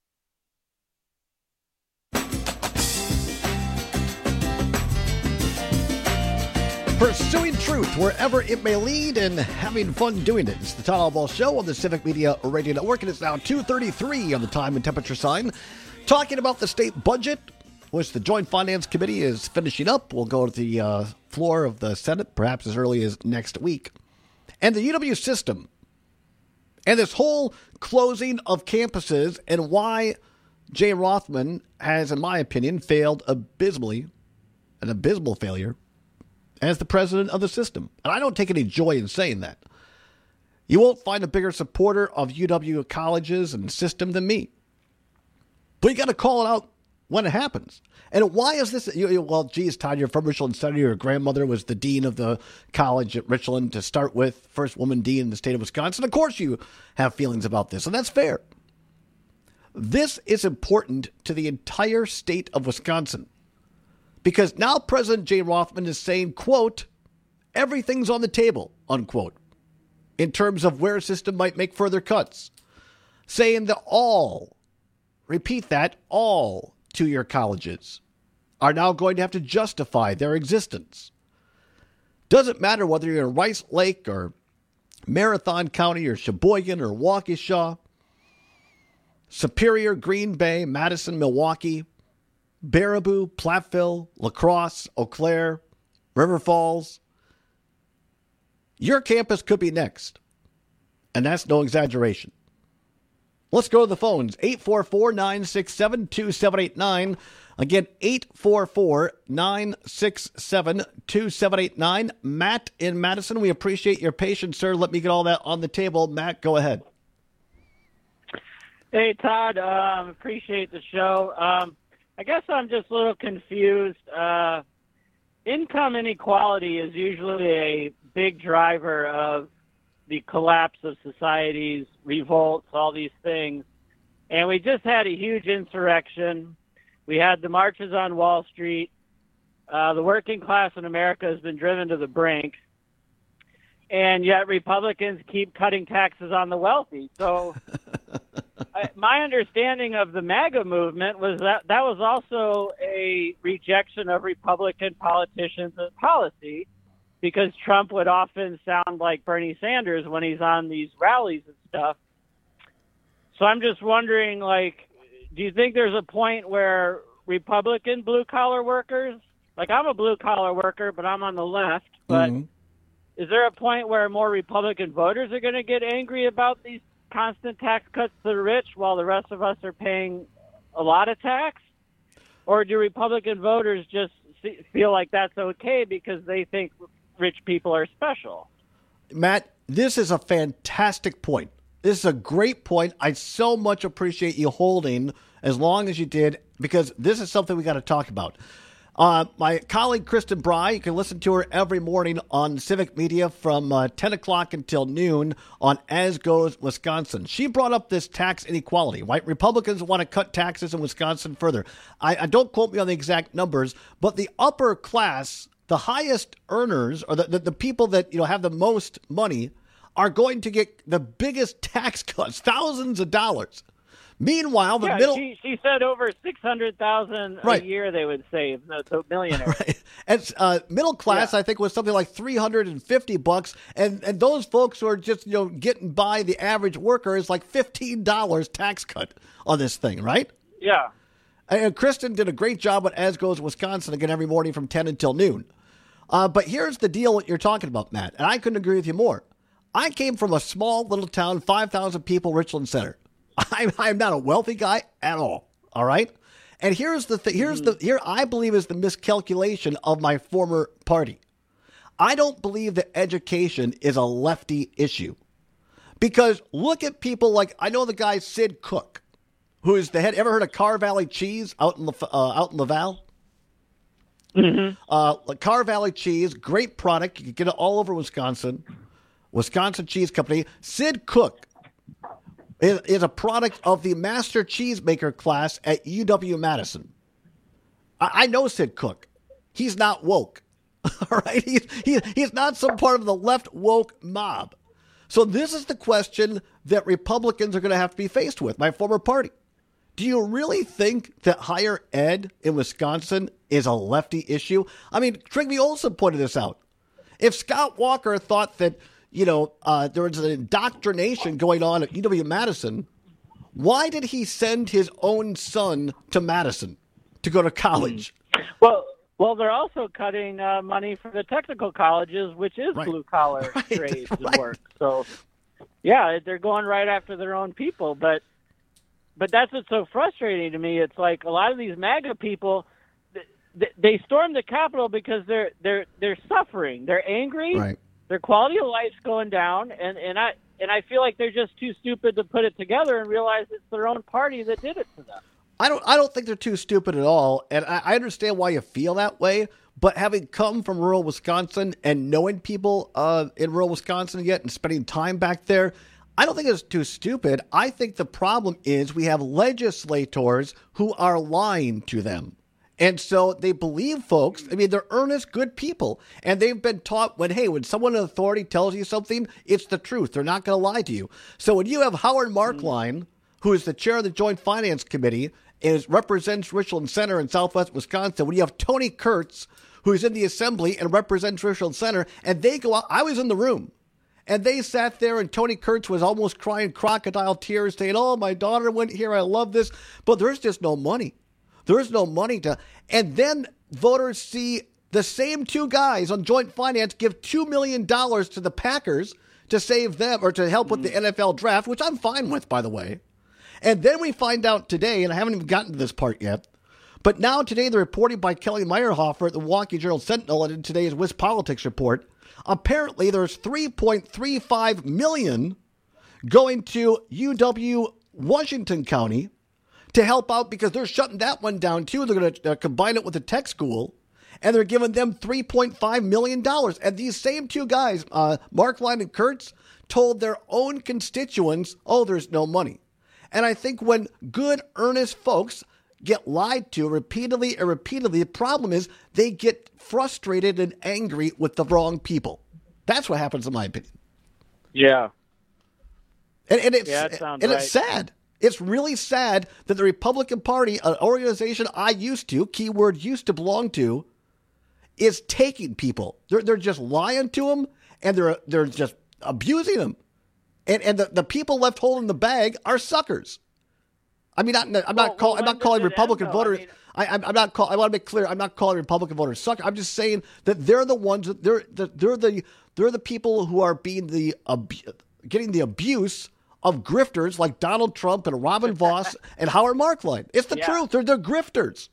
Pursuing truth wherever it may lead and having fun doing it. It's the Todd Ball Show on the Civic Media Radio Network, and it's now two thirty-three on the time and temperature sign. Talking about the state budget, which the Joint Finance Committee is finishing up. We'll go to the uh, floor of the Senate perhaps as early as next week. And the U W system and this whole closing of campuses and why Jay Rothman has, in my opinion, failed abysmally, an abysmal failure, as the president of the system. And I don't take any joy in saying that. You won't find a bigger supporter of U W colleges and system than me. But you got to call it out when it happens. And why is this? You, you, well, geez, Todd, you're from Richland Center. Your grandmother was the dean of the college at Richland to start with, first woman dean in the state of Wisconsin. Of course you have feelings about this, and that's fair. This is important to the entire state of Wisconsin. Because now President Jay Rothman is saying, quote, everything's on the table, unquote, in terms of where a system might make further cuts. Saying that all, repeat that, all two-year colleges are now going to have to justify their existence. Doesn't matter whether you're in Rice Lake or Marathon County or Sheboygan or Waukesha, Superior, Green Bay, Madison, Milwaukee, Baraboo, Platteville, La Crosse, Eau Claire, River Falls. Your campus could be next. And that's no exaggeration. Let's go to the phones. eight four four, nine six seven, two seven eight nine. Again, eight four four, nine six seven, two seven eight nine. Matt in Madison, we appreciate your patience, sir. Let me get all that on the table. Matt, go ahead.
Hey, Todd. Um, appreciate the show. Um, I guess I'm just a little confused. Uh, income inequality is usually a big driver of the collapse of societies, revolts, all these things. And we just had a huge insurrection. We had the marches on Wall Street. Uh, the working class in America has been driven to the brink. And yet Republicans keep cutting taxes on the wealthy. So I, my understanding of the MAGA movement was that that was also a rejection of Republican politicians and policy, because Trump would often sound like Bernie Sanders when he's on these rallies and stuff. So I'm just wondering, like, do you think there's a point where Republican blue-collar workers, like I'm a blue-collar worker, but I'm on the left, but mm-hmm. is there a point where more Republican voters are going to get angry about these constant tax cuts to the rich while the rest of us are paying a lot of tax? Or do Republican voters just see, feel like that's okay because they think rich people are special?
Matt, this is a fantastic point. This is a great point. I so much appreciate you holding as long as you did, because this is something we got to talk about. Uh, my colleague, Kristen Bry, you can listen to her every morning on Civic Media from uh, ten o'clock until noon on As Goes Wisconsin. She brought up this tax inequality. White Republicans want to cut taxes in Wisconsin further. I, I don't quote me on the exact numbers, but the upper class, the highest earners, or the, the, the people that you know have the most money, are going to get the biggest tax cuts, thousands of dollars. Meanwhile, the
yeah,
middle...
She, she said over six hundred thousand dollars
right.
a year they would save, the, the millionaires.
Right. And uh, middle class, yeah. I think, was something like three hundred fifty bucks, and, and those folks who are just, you know, getting by the average worker is like fifteen dollars tax cut on this thing, right?
Yeah.
And Kristen did a great job at As Goes Wisconsin again every morning from ten until noon. Uh, but here's the deal what you're talking about, Matt, and I couldn't agree with you more. I came from a small little town, five thousand people, Richland Center. I'm, I'm not a wealthy guy at all, all right? And here's the thing. Here's the here I believe is the miscalculation of my former party. I don't believe that education is a lefty issue. Because look at people like, I know the guy Sid Cook, who is the head. Ever heard of Car Valley Cheese out in, uh, out in Laval?
Mm-hmm.
Uh, Car Valley Cheese, great product. You can get it all over Wisconsin. Wisconsin Cheese Company. Sid Cook is, is a product of the Master Cheesemaker class at U W-Madison. I, I know Sid Cook. He's not woke. All right? He's, he, he's not some part of the left woke mob. So this is the question that Republicans are going to have to be faced with, my former party. Do you really think that higher ed in Wisconsin is a lefty issue? I mean, Trygve Olsen pointed this out. If Scott Walker thought that, you know, uh, there was an indoctrination going on at U W-Madison, why did he send his own son to Madison to go to college?
Well, well, they're also cutting uh, money for the technical colleges, which is
Right.
blue-collar
Right.
trades and
Right.
work. So, yeah, they're going right after their own people. But but that's what's so frustrating to me. It's like a lot of these MAGA people, th- they storm the Capitol because they're they're they're suffering. They're angry.
Right.
Their quality of life's going down, and, and I and I feel like they're just too stupid to put it together and realize it's their own party that did it to them.
I don't I don't think they're too stupid at all, and I, I understand why you feel that way, but having come from rural Wisconsin and knowing people uh, in rural Wisconsin yet and spending time back there, I don't think it's too stupid. I think the problem is we have legislators who are lying to them. And so they believe folks, I mean, they're earnest, good people. And they've been taught when, hey, when someone in authority tells you something, it's the truth. They're not going to lie to you. So when you have Howard Markline, who is the chair of the Joint Finance Committee and is, represents Richland Center in southwest Wisconsin, when you have Tony Kurtz, who's in the assembly and representational center, and they go out. I was in the room, and they sat there, and Tony Kurtz was almost crying crocodile tears, saying, oh, my daughter went here. I love this. But there's just no money. There's no money to. And then voters see the same two guys on joint finance give two million dollars to the Packers to save them or to help with the N F L draft, which I'm fine with, by the way. And then we find out today, and I haven't even gotten to this part yet, but now today the reporting by Kelly Meyerhofer at the Milwaukee Journal Sentinel and in today's Wiz Politics report, apparently there's three point three five million dollars going to U W Washington County to help out because they're shutting that one down too. They're going to uh, combine it with a tech school, and they're giving them three point five million dollars. And these same two guys, uh, Markline and Kurtz, told their own constituents, oh, there's no money. And I think when good, earnest folks get lied to repeatedly and repeatedly, the problem is they get frustrated and angry with the wrong people. That's what happens, in my opinion.
Yeah.
And, and, it's,
yeah, that sounds
and
right.
it's sad. It's really sad that the Republican Party, an organization I used to, keyword used to belong to, is taking people. They're they're just lying to them, and they're they're just abusing them. And and the, the people left holding the bag are suckers. I mean, not, I'm not
well,
call,
well,
I'm not calling Republican
end, though?
voters. I mean, I, I'm, I'm not call. I want to make clear. I'm not calling Republican voters suckers. I'm just saying that they're the ones. That they're the, they're the they're the people who are being the abu- getting the abuse of grifters like Donald Trump and Robin Voss and Howard Markline. It's the
Yeah.
truth. They're they're grifters.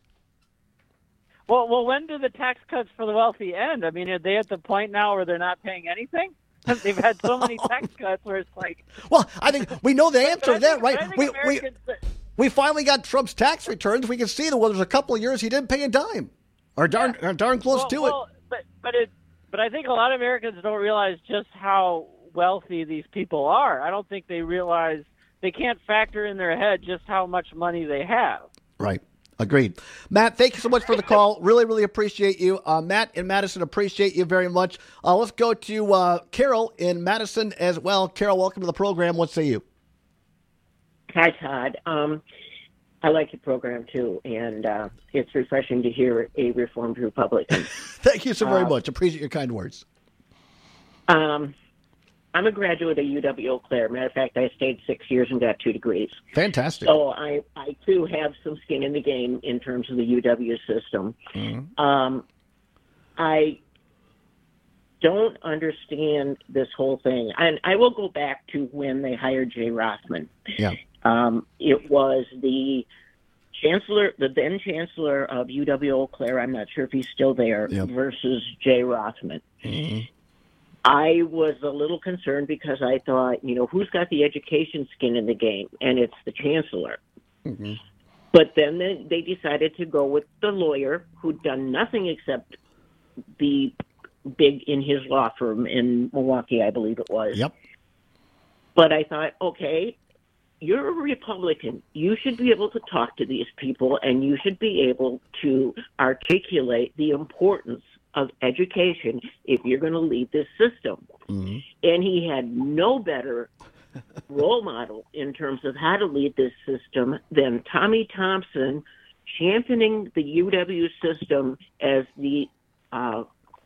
Well, well, when do the tax cuts for the wealthy end? I mean, are they at the point now where they're not paying anything? They've had so many tax cuts where it's like.
Well, I think we know the answer to that,
think- I
right?
think
We we
Americans-
we finally got Trump's tax returns. We can see that well, there's a couple of years he didn't pay a dime, or darn or darn close
well,
to
well,
it.
But but it but I think a lot of Americans don't realize just how wealthy these people are. I don't think they realize they can't factor in their head just how much money they have.
Right. Agreed. Matt, thank you so much for the call. Really, really appreciate you. Uh, Matt in Madison, appreciate you very much. Uh, let's go to uh, Carol in Madison as well. Carol, welcome to the program. What say you?
Hi, Todd. Um, I like your program, too, and uh, it's refreshing to hear a reformed Republican.
Thank you so very
Uh,
much. Appreciate your kind words.
Um, I'm a graduate of U W Eau Claire. Matter of fact, I stayed six years and got two degrees.
Fantastic.
So I, I too, have some skin in the game in terms of the U W system.
Mhm.
Um, I don't understand this whole thing. And I will go back to when they hired Jay Rothman.
Yeah.
Um, it was the chancellor, the then chancellor of U W Eau Claire, I'm not sure if he's still there,
Yep.
versus Jay Rothman.
Mhm.
I was a little concerned because I thought, you know, who's got the education skin in the game? And it's the chancellor.
Mhm.
But then they, they decided to go with the lawyer who'd done nothing except be big in his law firm in Milwaukee, I believe it was.
Yep.
But I thought, okay, you're a Republican. You should be able to talk to these people, and you should be able to articulate the importance of education if you're going to lead this system.
Mm-hmm.
And he had no better role model in terms of how to lead this system than Tommy Thompson championing the U W system as the uh,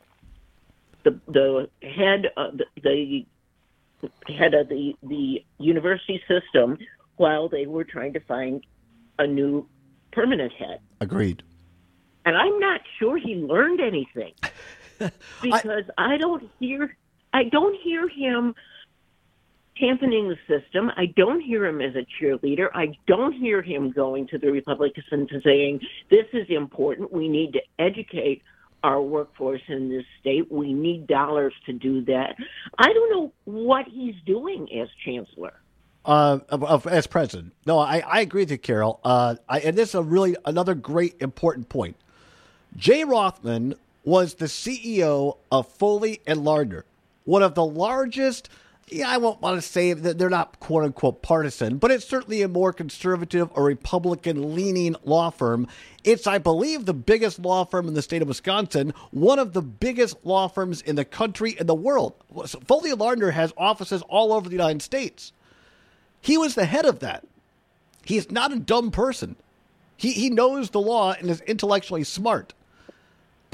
the the head of the, the head of the the university system while they were trying to find a new permanent head.
Agreed.
And I'm not sure he learned anything because I, I don't hear I don't hear him championing the system. I don't hear him as a cheerleader. I don't hear him going to the Republicans and saying, this is important. We need to educate our workforce in this state. We need dollars to do that. I don't know what he's doing as chancellor.
Uh, of, of, as president. No, I, I agree with you, Carol. Uh, I, and this is a really another great important point. Jay Rothman was the C E O of Foley and Lardner, one of the largest. Yeah, I won't want to say that they're not quote unquote partisan, but it's certainly a more conservative or Republican leaning law firm. It's, I believe, the biggest law firm in the state of Wisconsin, one of the biggest law firms in the country and the world. Foley and Lardner has offices all over the United States. He was the head of that. He's not a dumb person. He he knows the law and is intellectually smart.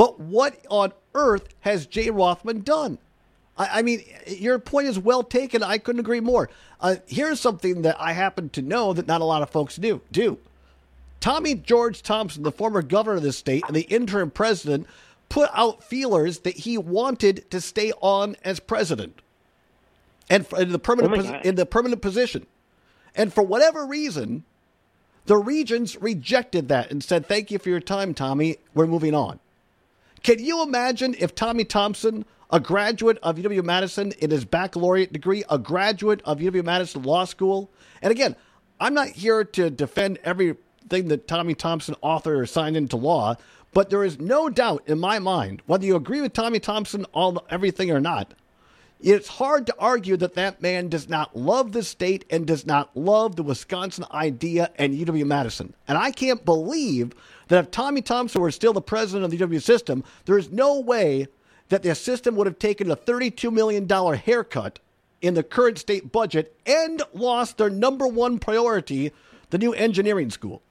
But what on earth has Jay Rothman done? I, I mean, your point is well taken. I couldn't agree more. Uh, here's something that I happen to know that not a lot of folks do. do. Tommy George Thompson, the former governor of the state and the interim president, put out feelers that he wanted to stay on as president and in the permanent
Oh my
pos-
God.
in the permanent position. And for whatever reason, the regions rejected that and said, "Thank you for your time, Tommy. We're moving on." Can you imagine if Tommy Thompson, a graduate of U W-Madison in his baccalaureate degree, a graduate of U W-Madison Law School, and again, I'm not here to defend everything that Tommy Thompson authored or signed into law, but there is no doubt in my mind, whether you agree with Tommy Thompson all everything or not, it's hard to argue that that man does not love the state and does not love the Wisconsin idea and U W-Madison. And I can't believe that if Tommy Thompson were still the president of the U W system, there is no way that the system would have taken a thirty-two million dollars haircut in the current state budget and lost their number one priority, the new engineering school.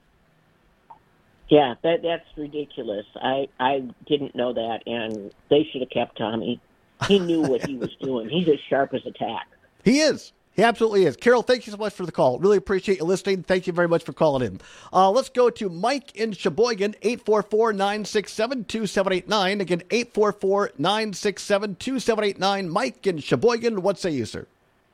Yeah, that that's ridiculous. I, I didn't know that, and they should have kept Tommy. He knew what he was doing. He's as sharp as a tack.
He is. He absolutely is. Carol, thank you so much for the call. Really appreciate you listening. Thank you very much for calling in. Uh, let's go to Mike in Sheboygan, eight four four, nine six seven, two seven eight nine. Again, eight four four, nine six seven, two seven eight nine. Mike in Sheboygan, what say you, sir?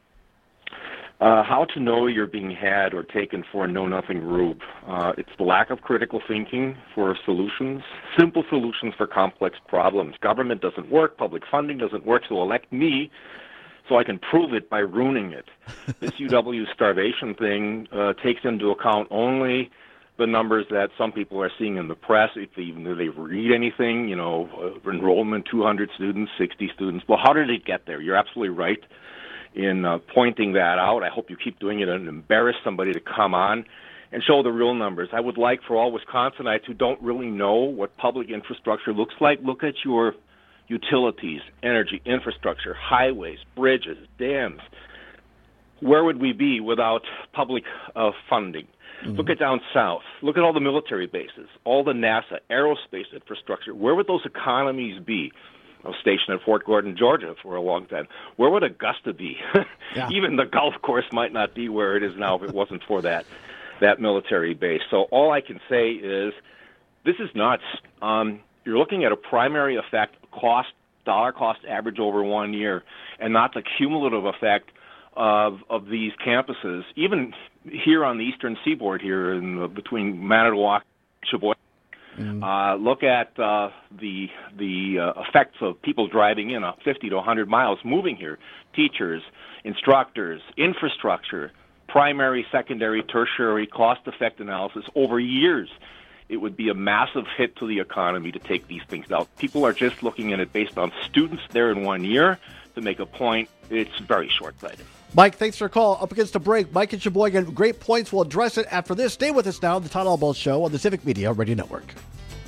Uh, how to know you're being had or taken for a know-nothing rube. Uh, it's the lack of critical thinking for solutions, simple solutions for complex problems. Government doesn't work, public funding doesn't work, so elect me so I can prove it by ruining it. This U W starvation thing uh, takes into account only the numbers that some people are seeing in the press, if they, even if they read anything, you know, uh, enrollment, two hundred students, sixty students. Well, how did it get there? You're absolutely right in uh, pointing that out. I hope you keep doing it and embarrass somebody to come on and show the real numbers. I would like for all Wisconsinites who don't really know what public infrastructure looks like, look at your utilities, energy, infrastructure, highways, bridges, dams. Where would we be without public uh, funding? Mm-hmm. Look at down south. Look at all the military bases, all the NASA aerospace infrastructure. Where would those economies be? I was stationed at Fort Gordon, Georgia for a long time. Where would Augusta be? Yeah. Even the golf course might not be where it is now if it wasn't for that that military base. So all I can say is this is nuts. Um, you're looking at a primary effect, cost, dollar cost average over one year, and not the cumulative effect of of these campuses. Even here on the eastern seaboard here in the, between Manitowoc and Sheboygan, Mm. Uh, look at uh, the the uh, effects of people driving in uh, fifty to one hundred miles, moving here. Teachers, instructors, infrastructure, primary, secondary, tertiary, cost-effect analysis over years. It would be a massive hit to the economy to take these things out. People are just looking at it based on students there in one year to make a point. It's very short-sighted.
Mike, thanks for the call. Up against a break, Mike and Sheboygan, great points. We'll address it after this. Stay with us now on the Todd Albaugh Show on the Civic Media Radio Network.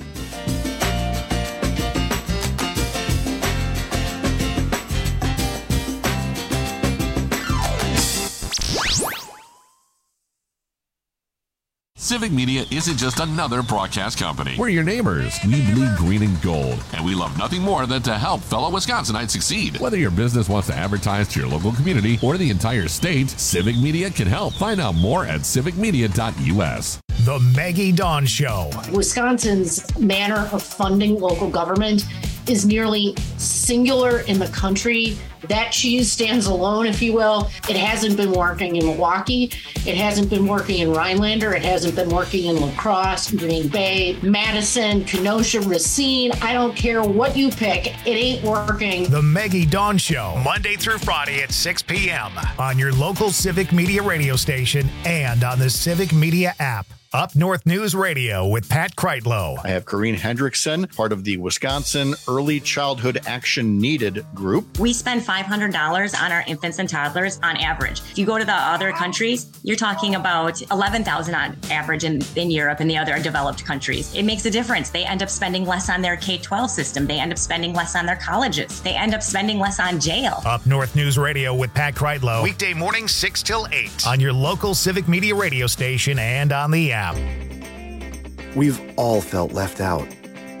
Civic Media isn't just another broadcast company. We're your neighbors. We bleed green and gold, and we love nothing more than to help fellow Wisconsinites succeed. Whether your business wants to advertise to your local community or the entire state, Civic Media can help. Find out more at civic media dot u s.
The Maggie Dawn Show.
Wisconsin's manner of funding local government is nearly singular in the country. That cheese stands alone, if you will. It hasn't been working in Milwaukee. It hasn't been working in Rhinelander. It hasn't been working in La Crosse, Green Bay, Madison, Kenosha, Racine. I don't care what you pick. It ain't working.
The Maggie Dawn Show, Monday through Friday at six p.m. on your local Civic Media radio station and on the Civic Media app. Up North News Radio with Pat Kreitlow.
I have Corrine Hendrickson, part of the Wisconsin Early Childhood Action Needed group.
We spend five hundred dollars on our infants and toddlers on average. If you go to the other countries, you're talking about eleven thousand dollars on average in, in Europe and the other developed countries. It makes a difference. They end up spending less on their K twelve system. They end up spending less on their colleges. They end up spending less on jail.
Up North News Radio with Pat Kreitlow. Weekday morning six till eight on your local Civic Media radio station and on the app.
We've all felt left out.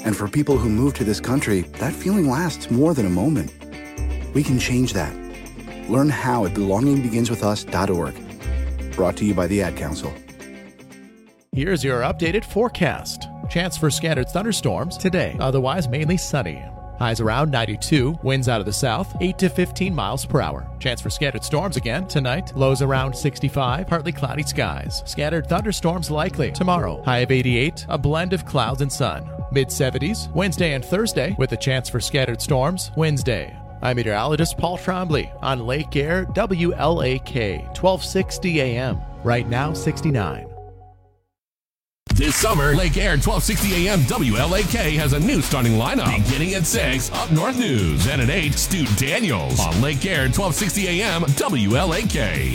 And for people who move to this country, that feeling lasts more than a moment. We can change that. Learn how at belonging begins with us dot org. Brought to you by the Ad Council.
Here's your updated forecast. Chance for scattered thunderstorms today, otherwise mainly sunny. Highs around ninety-two, winds out of the south, eight to fifteen miles per hour. Chance for scattered storms again tonight, lows around sixty-five, partly cloudy skies. Scattered thunderstorms likely tomorrow, high of eighty-eight, a blend of clouds and sun. mid seventies Wednesday and Thursday with a chance for scattered storms Wednesday. I'm meteorologist Paul Trombley on Lake Air W L A K, twelve sixty A M. Right now, sixty-nine.
This summer, Lake Air twelve sixty A M W L A K has a new starting lineup. Beginning at six, Up North News. And at eight, Stu Daniels on Lake Air twelve sixty A M W L A K.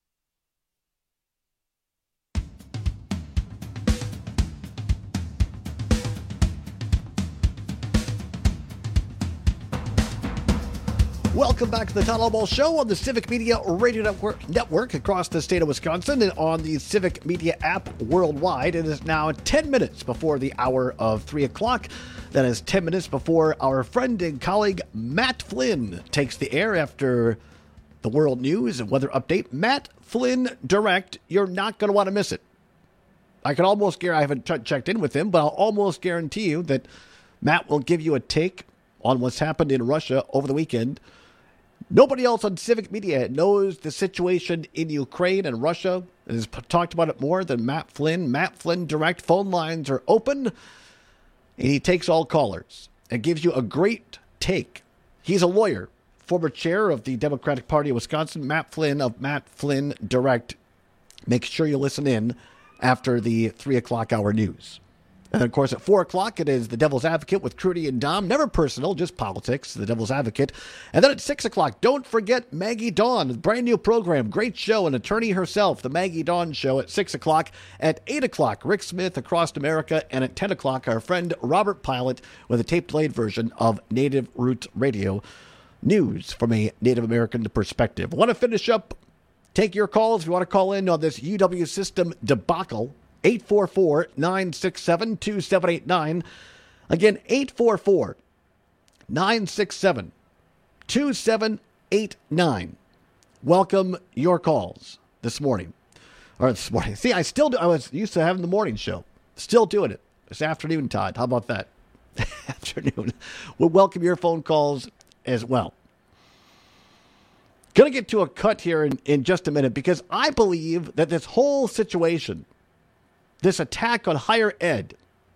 Welcome back to the Todd Almo Show on the Civic Media Radio Network, network across the state of Wisconsin and on the Civic Media app worldwide. It is now ten minutes before the hour of three o'clock. That is ten minutes before our friend and colleague Matt Flynn takes the air after the world news and weather update. Matt Flynn Direct, you're not going to want to miss it. I can almost guarantee, I haven't ch- checked in with him, but I'll almost guarantee you that Matt will give you a take on what's happened in Russia over the weekend. Nobody else on Civic Media knows the situation in Ukraine and Russia and has p- talked about it more than Matt Flynn. Matt Flynn Direct phone lines are open, and he takes all callers and gives you a great take. He's a lawyer, former chair of the Democratic Party of Wisconsin, Matt Flynn of Matt Flynn Direct. Make sure you listen in after the three o'clock hour news. And, of course, at four o'clock, it is The Devil's Advocate with Trudy and Dom. Never personal, just politics, The Devil's Advocate. And then at six o'clock, don't forget Maggie Dawn, a brand new program. Great show, an attorney herself, The Maggie Dawn Show at six o'clock. At eight o'clock, Rick Smith, Across America. And at ten o'clock, our friend Robert Pilot with a tape-delayed version of Native Roots Radio. News from a Native American perspective. I want to finish up, take your calls if you want to call in on this U W system debacle. eight four four, nine six seven, two seven eight nine. Again, eight four four, nine six seven, two seven eight nine. Welcome your calls this morning. Or this morning. See, I still do. I was used to having the morning show. Still doing it. This afternoon, Todd. How about that? Afternoon. We'll welcome your phone calls as well. Going to get to a cut here in, in just a minute because I believe that this whole situation, this attack on higher ed,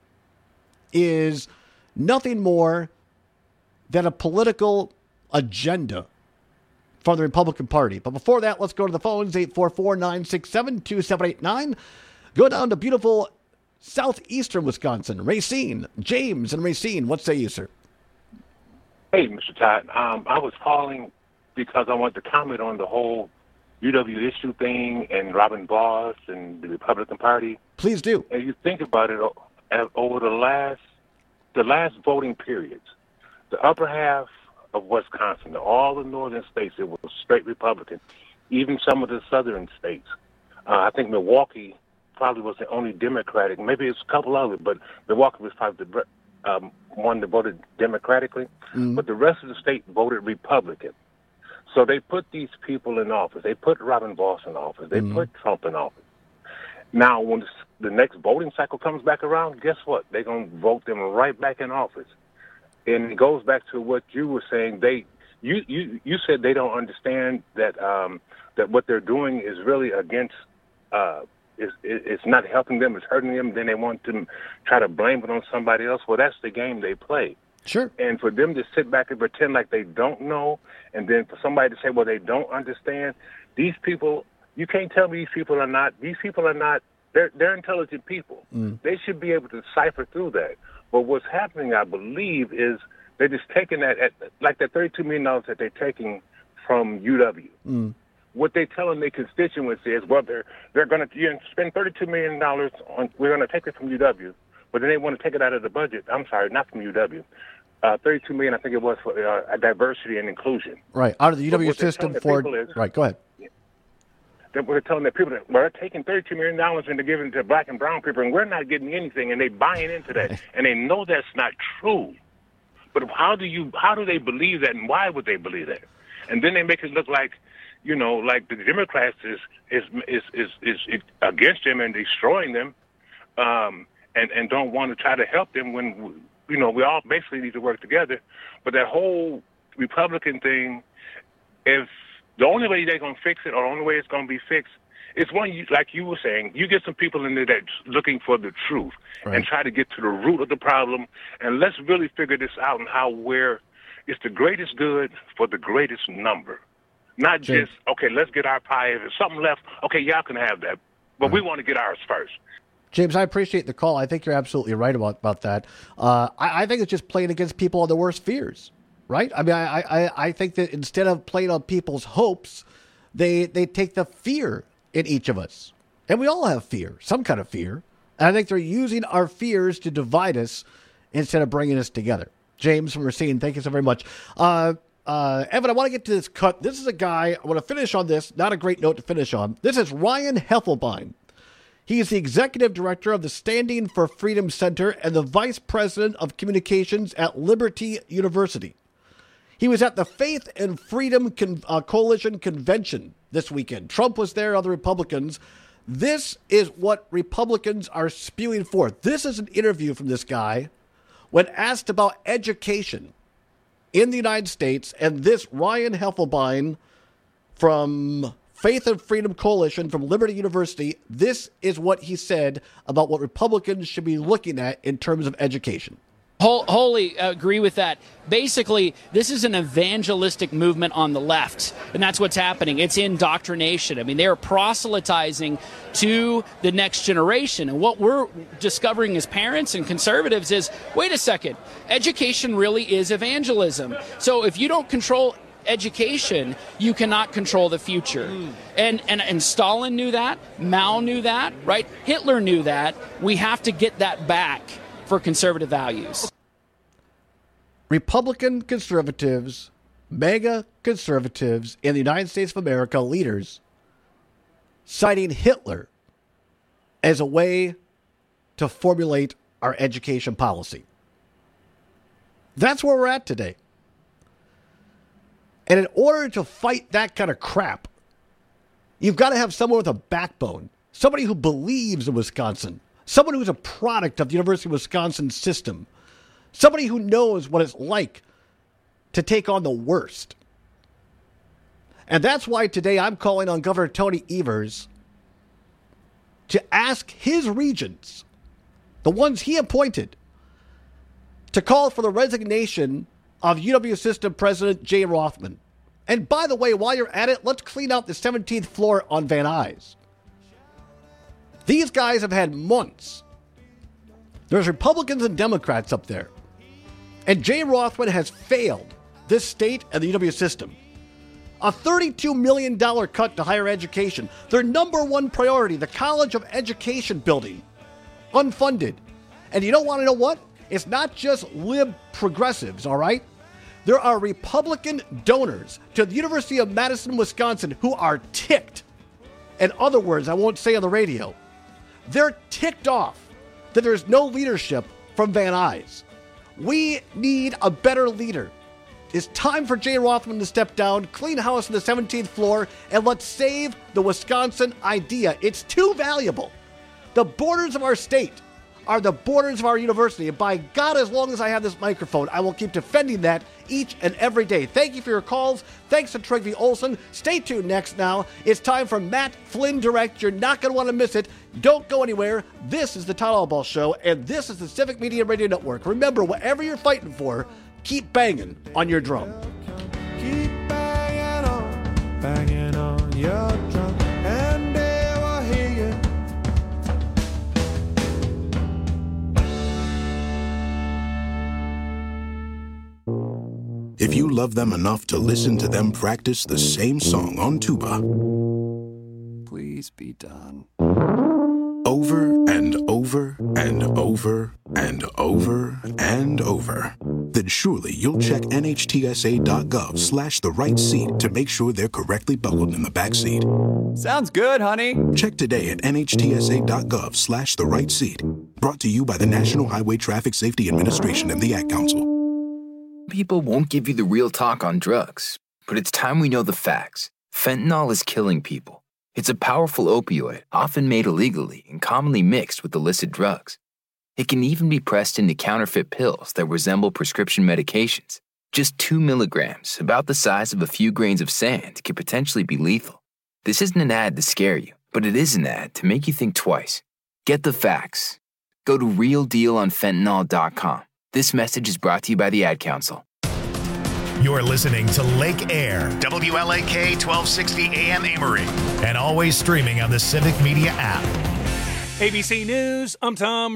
is nothing more than a political agenda from the Republican Party. But before that, let's go to the phones, eight four four, nine six seven, two seven eight nine. Go down to beautiful southeastern Wisconsin. Racine, James and Racine, what say you, sir?
Hey, Mister Todd. Um, I was calling because I wanted to comment on the whole U W issue thing and Robin Vos and the Republican Party.
Please do.
And you think about it, over the last the last voting periods, the upper half of Wisconsin, all the northern states, it was straight Republican. Even some of the southern states. Uh, I think Milwaukee probably was the only Democratic. Maybe it's a couple others, but Milwaukee was probably the um, one that voted Democratically. Mm-hmm. But the rest of the state voted Republican. So they put these people in office. They put Robin Vos in office. They mm-hmm. put Trump in office. Now, when the next voting cycle comes back around, guess what? They're going to vote them right back in office. And it goes back to what you were saying. They, you, you, you said they don't understand that um, that what they're doing is really against. Uh, it's, it's not helping them. It's hurting them. Then they want to try to blame it on somebody else. Well, that's the game they play.
Sure.
And for them to sit back and pretend like they don't know, and then for somebody to say, well, they don't understand, these people, you can't tell me these people are not, these people are not, they're, they're intelligent people. Mm. They should be able to decipher through that. But what's happening, I believe, is they're just taking that, at, like that thirty-two million dollars that they're taking from U W. Mm. What they're telling their constituents is, well, they're, they're going to spend thirty-two million dollars on, we're going to take it from U W, but then they want to take it out of the budget. I'm sorry, not from U W. Uh, thirty-two million dollars, I think it was, for uh, diversity and inclusion.
Right, out of the U W system for, is, right, go ahead.
that we're telling the people that we're taking thirty-two million dollars and they're giving it to black and brown people, and we're not getting anything, and they buying into that, and they know that's not true. But how do you, how do they believe that, and why would they believe that? And then they make it look like, you know, like the Democrats is is is is, is against them and destroying them, um, and and don't want to try to help them when, you know, we all basically need to work together. But that whole Republican thing, if the only way they're going to fix it, or the only way it's going to be fixed, is one, you, like you were saying, you get some people in there that's looking for the truth, right, and try to get to the root of the problem, and let's really figure this out and how we're, it's the greatest good for the greatest number. Not
James.
just, okay, let's get our pie. If there's something left, okay, y'all can have that, but right, we want to get ours first.
James, I appreciate the call. I think you're absolutely right about, about that. Uh, I, I think it's just playing against people on their worst fears. Right? I mean, I, I, I think that instead of playing on people's hopes, they they take the fear in each of us. And we all have fear, some kind of fear. And I think they're using our fears to divide us instead of bringing us together. James from Racine, thank you so very much. Uh, uh, Evan, I want to get to this cut. This is a guy, I want to finish on this, not a great note to finish on. This is Ryan Heffelbein. He is the executive director of the Standing for Freedom Center and the vice president of communications at Liberty University. He was at the Faith and Freedom Con- uh, Coalition Convention this weekend. Trump was there, other Republicans. This is what Republicans are spewing forth. This is an interview from this guy when asked about education in the United States. And this Ryan Heffelbein from Faith and Freedom Coalition from Liberty University, this is what he said about what Republicans should be looking at in terms of education.
Wholly agree with that. Basically, this is an evangelistic movement on the left, and that's what's happening. It's indoctrination. I mean, they're proselytizing to the next generation. And what we're discovering as parents and conservatives is, wait a second, education really is evangelism. So if you don't control education, you cannot control the future. Mm. And, and and Stalin knew that. Mao knew that, right? Hitler knew that. We have to get that back for conservative values.
Republican conservatives, mega conservatives in the United States of America, leaders, citing Hitler as a way to formulate our education policy. That's where we're at today. And in order to fight that kind of crap, you've got to have someone with a backbone, somebody who believes in Wisconsin, someone who's a product of the University of Wisconsin system, somebody who knows what it's like to take on the worst. And that's why today I'm calling on Governor Tony Evers to ask his regents, the ones he appointed, to call for the resignation of U W System President Jay Rothman. And by the way, while you're at it, let's clean out the seventeenth floor on Van Nuys. These guys have had months. There's Republicans and Democrats up there. And Jay Rothman has failed this state and the U W system. A thirty-two million dollars cut to higher education. Their number one priority, the College of Education building. Unfunded. And you don't want to know what? It's not just lib progressives, all right? There are Republican donors to the University of Madison, Wisconsin, who are ticked. In other words, I won't say on the radio, they're ticked off that there's no leadership from Van Nuys. We need a better leader. It's time for Jay Rothman to step down, clean house on the seventeenth floor, and let's save the Wisconsin idea. It's too valuable. The borders of our state are the borders of our university. And by God, as long as I have this microphone, I will keep defending that each and every day. Thank you for your calls. Thanks to Trygve Olsen. Stay tuned next now. It's time for Matt Flynn Direct. You're not going to want to miss it. Don't go anywhere. This is the Todd Albaugh Show, and this is the Civic Media Radio Network. Remember, whatever you're fighting for, keep banging on your drum.
Keep banging on, banging on your drum, and they will hear you.
If you love them enough to listen to them practice the same song on tuba,
please be done.
Over and over and over and over and over, then surely you'll check nhtsa.gov slash the right seat to make sure they're correctly buckled in the back seat.
Sounds good, honey.
Check today at nhtsa.gov slash the right seat. Brought to you by the National Highway Traffic Safety Administration and the Ad Council.
People won't give you the real talk on drugs, but it's time we know the facts. Fentanyl is killing people. It's a powerful opioid, often made illegally and commonly mixed with illicit drugs. It can even be pressed into counterfeit pills that resemble prescription medications. Just two milligrams, about the size of a few grains of sand, could potentially be lethal. This isn't an ad to scare you, but it is an ad to make you think twice. Get the facts. Go to real deal on fentanyl dot com. This message is brought to you by the Ad Council.
You're listening to Lake Air, W L A K twelve sixty A M Amory, and always streaming on the Civic Media app.
A B C News, I'm Tom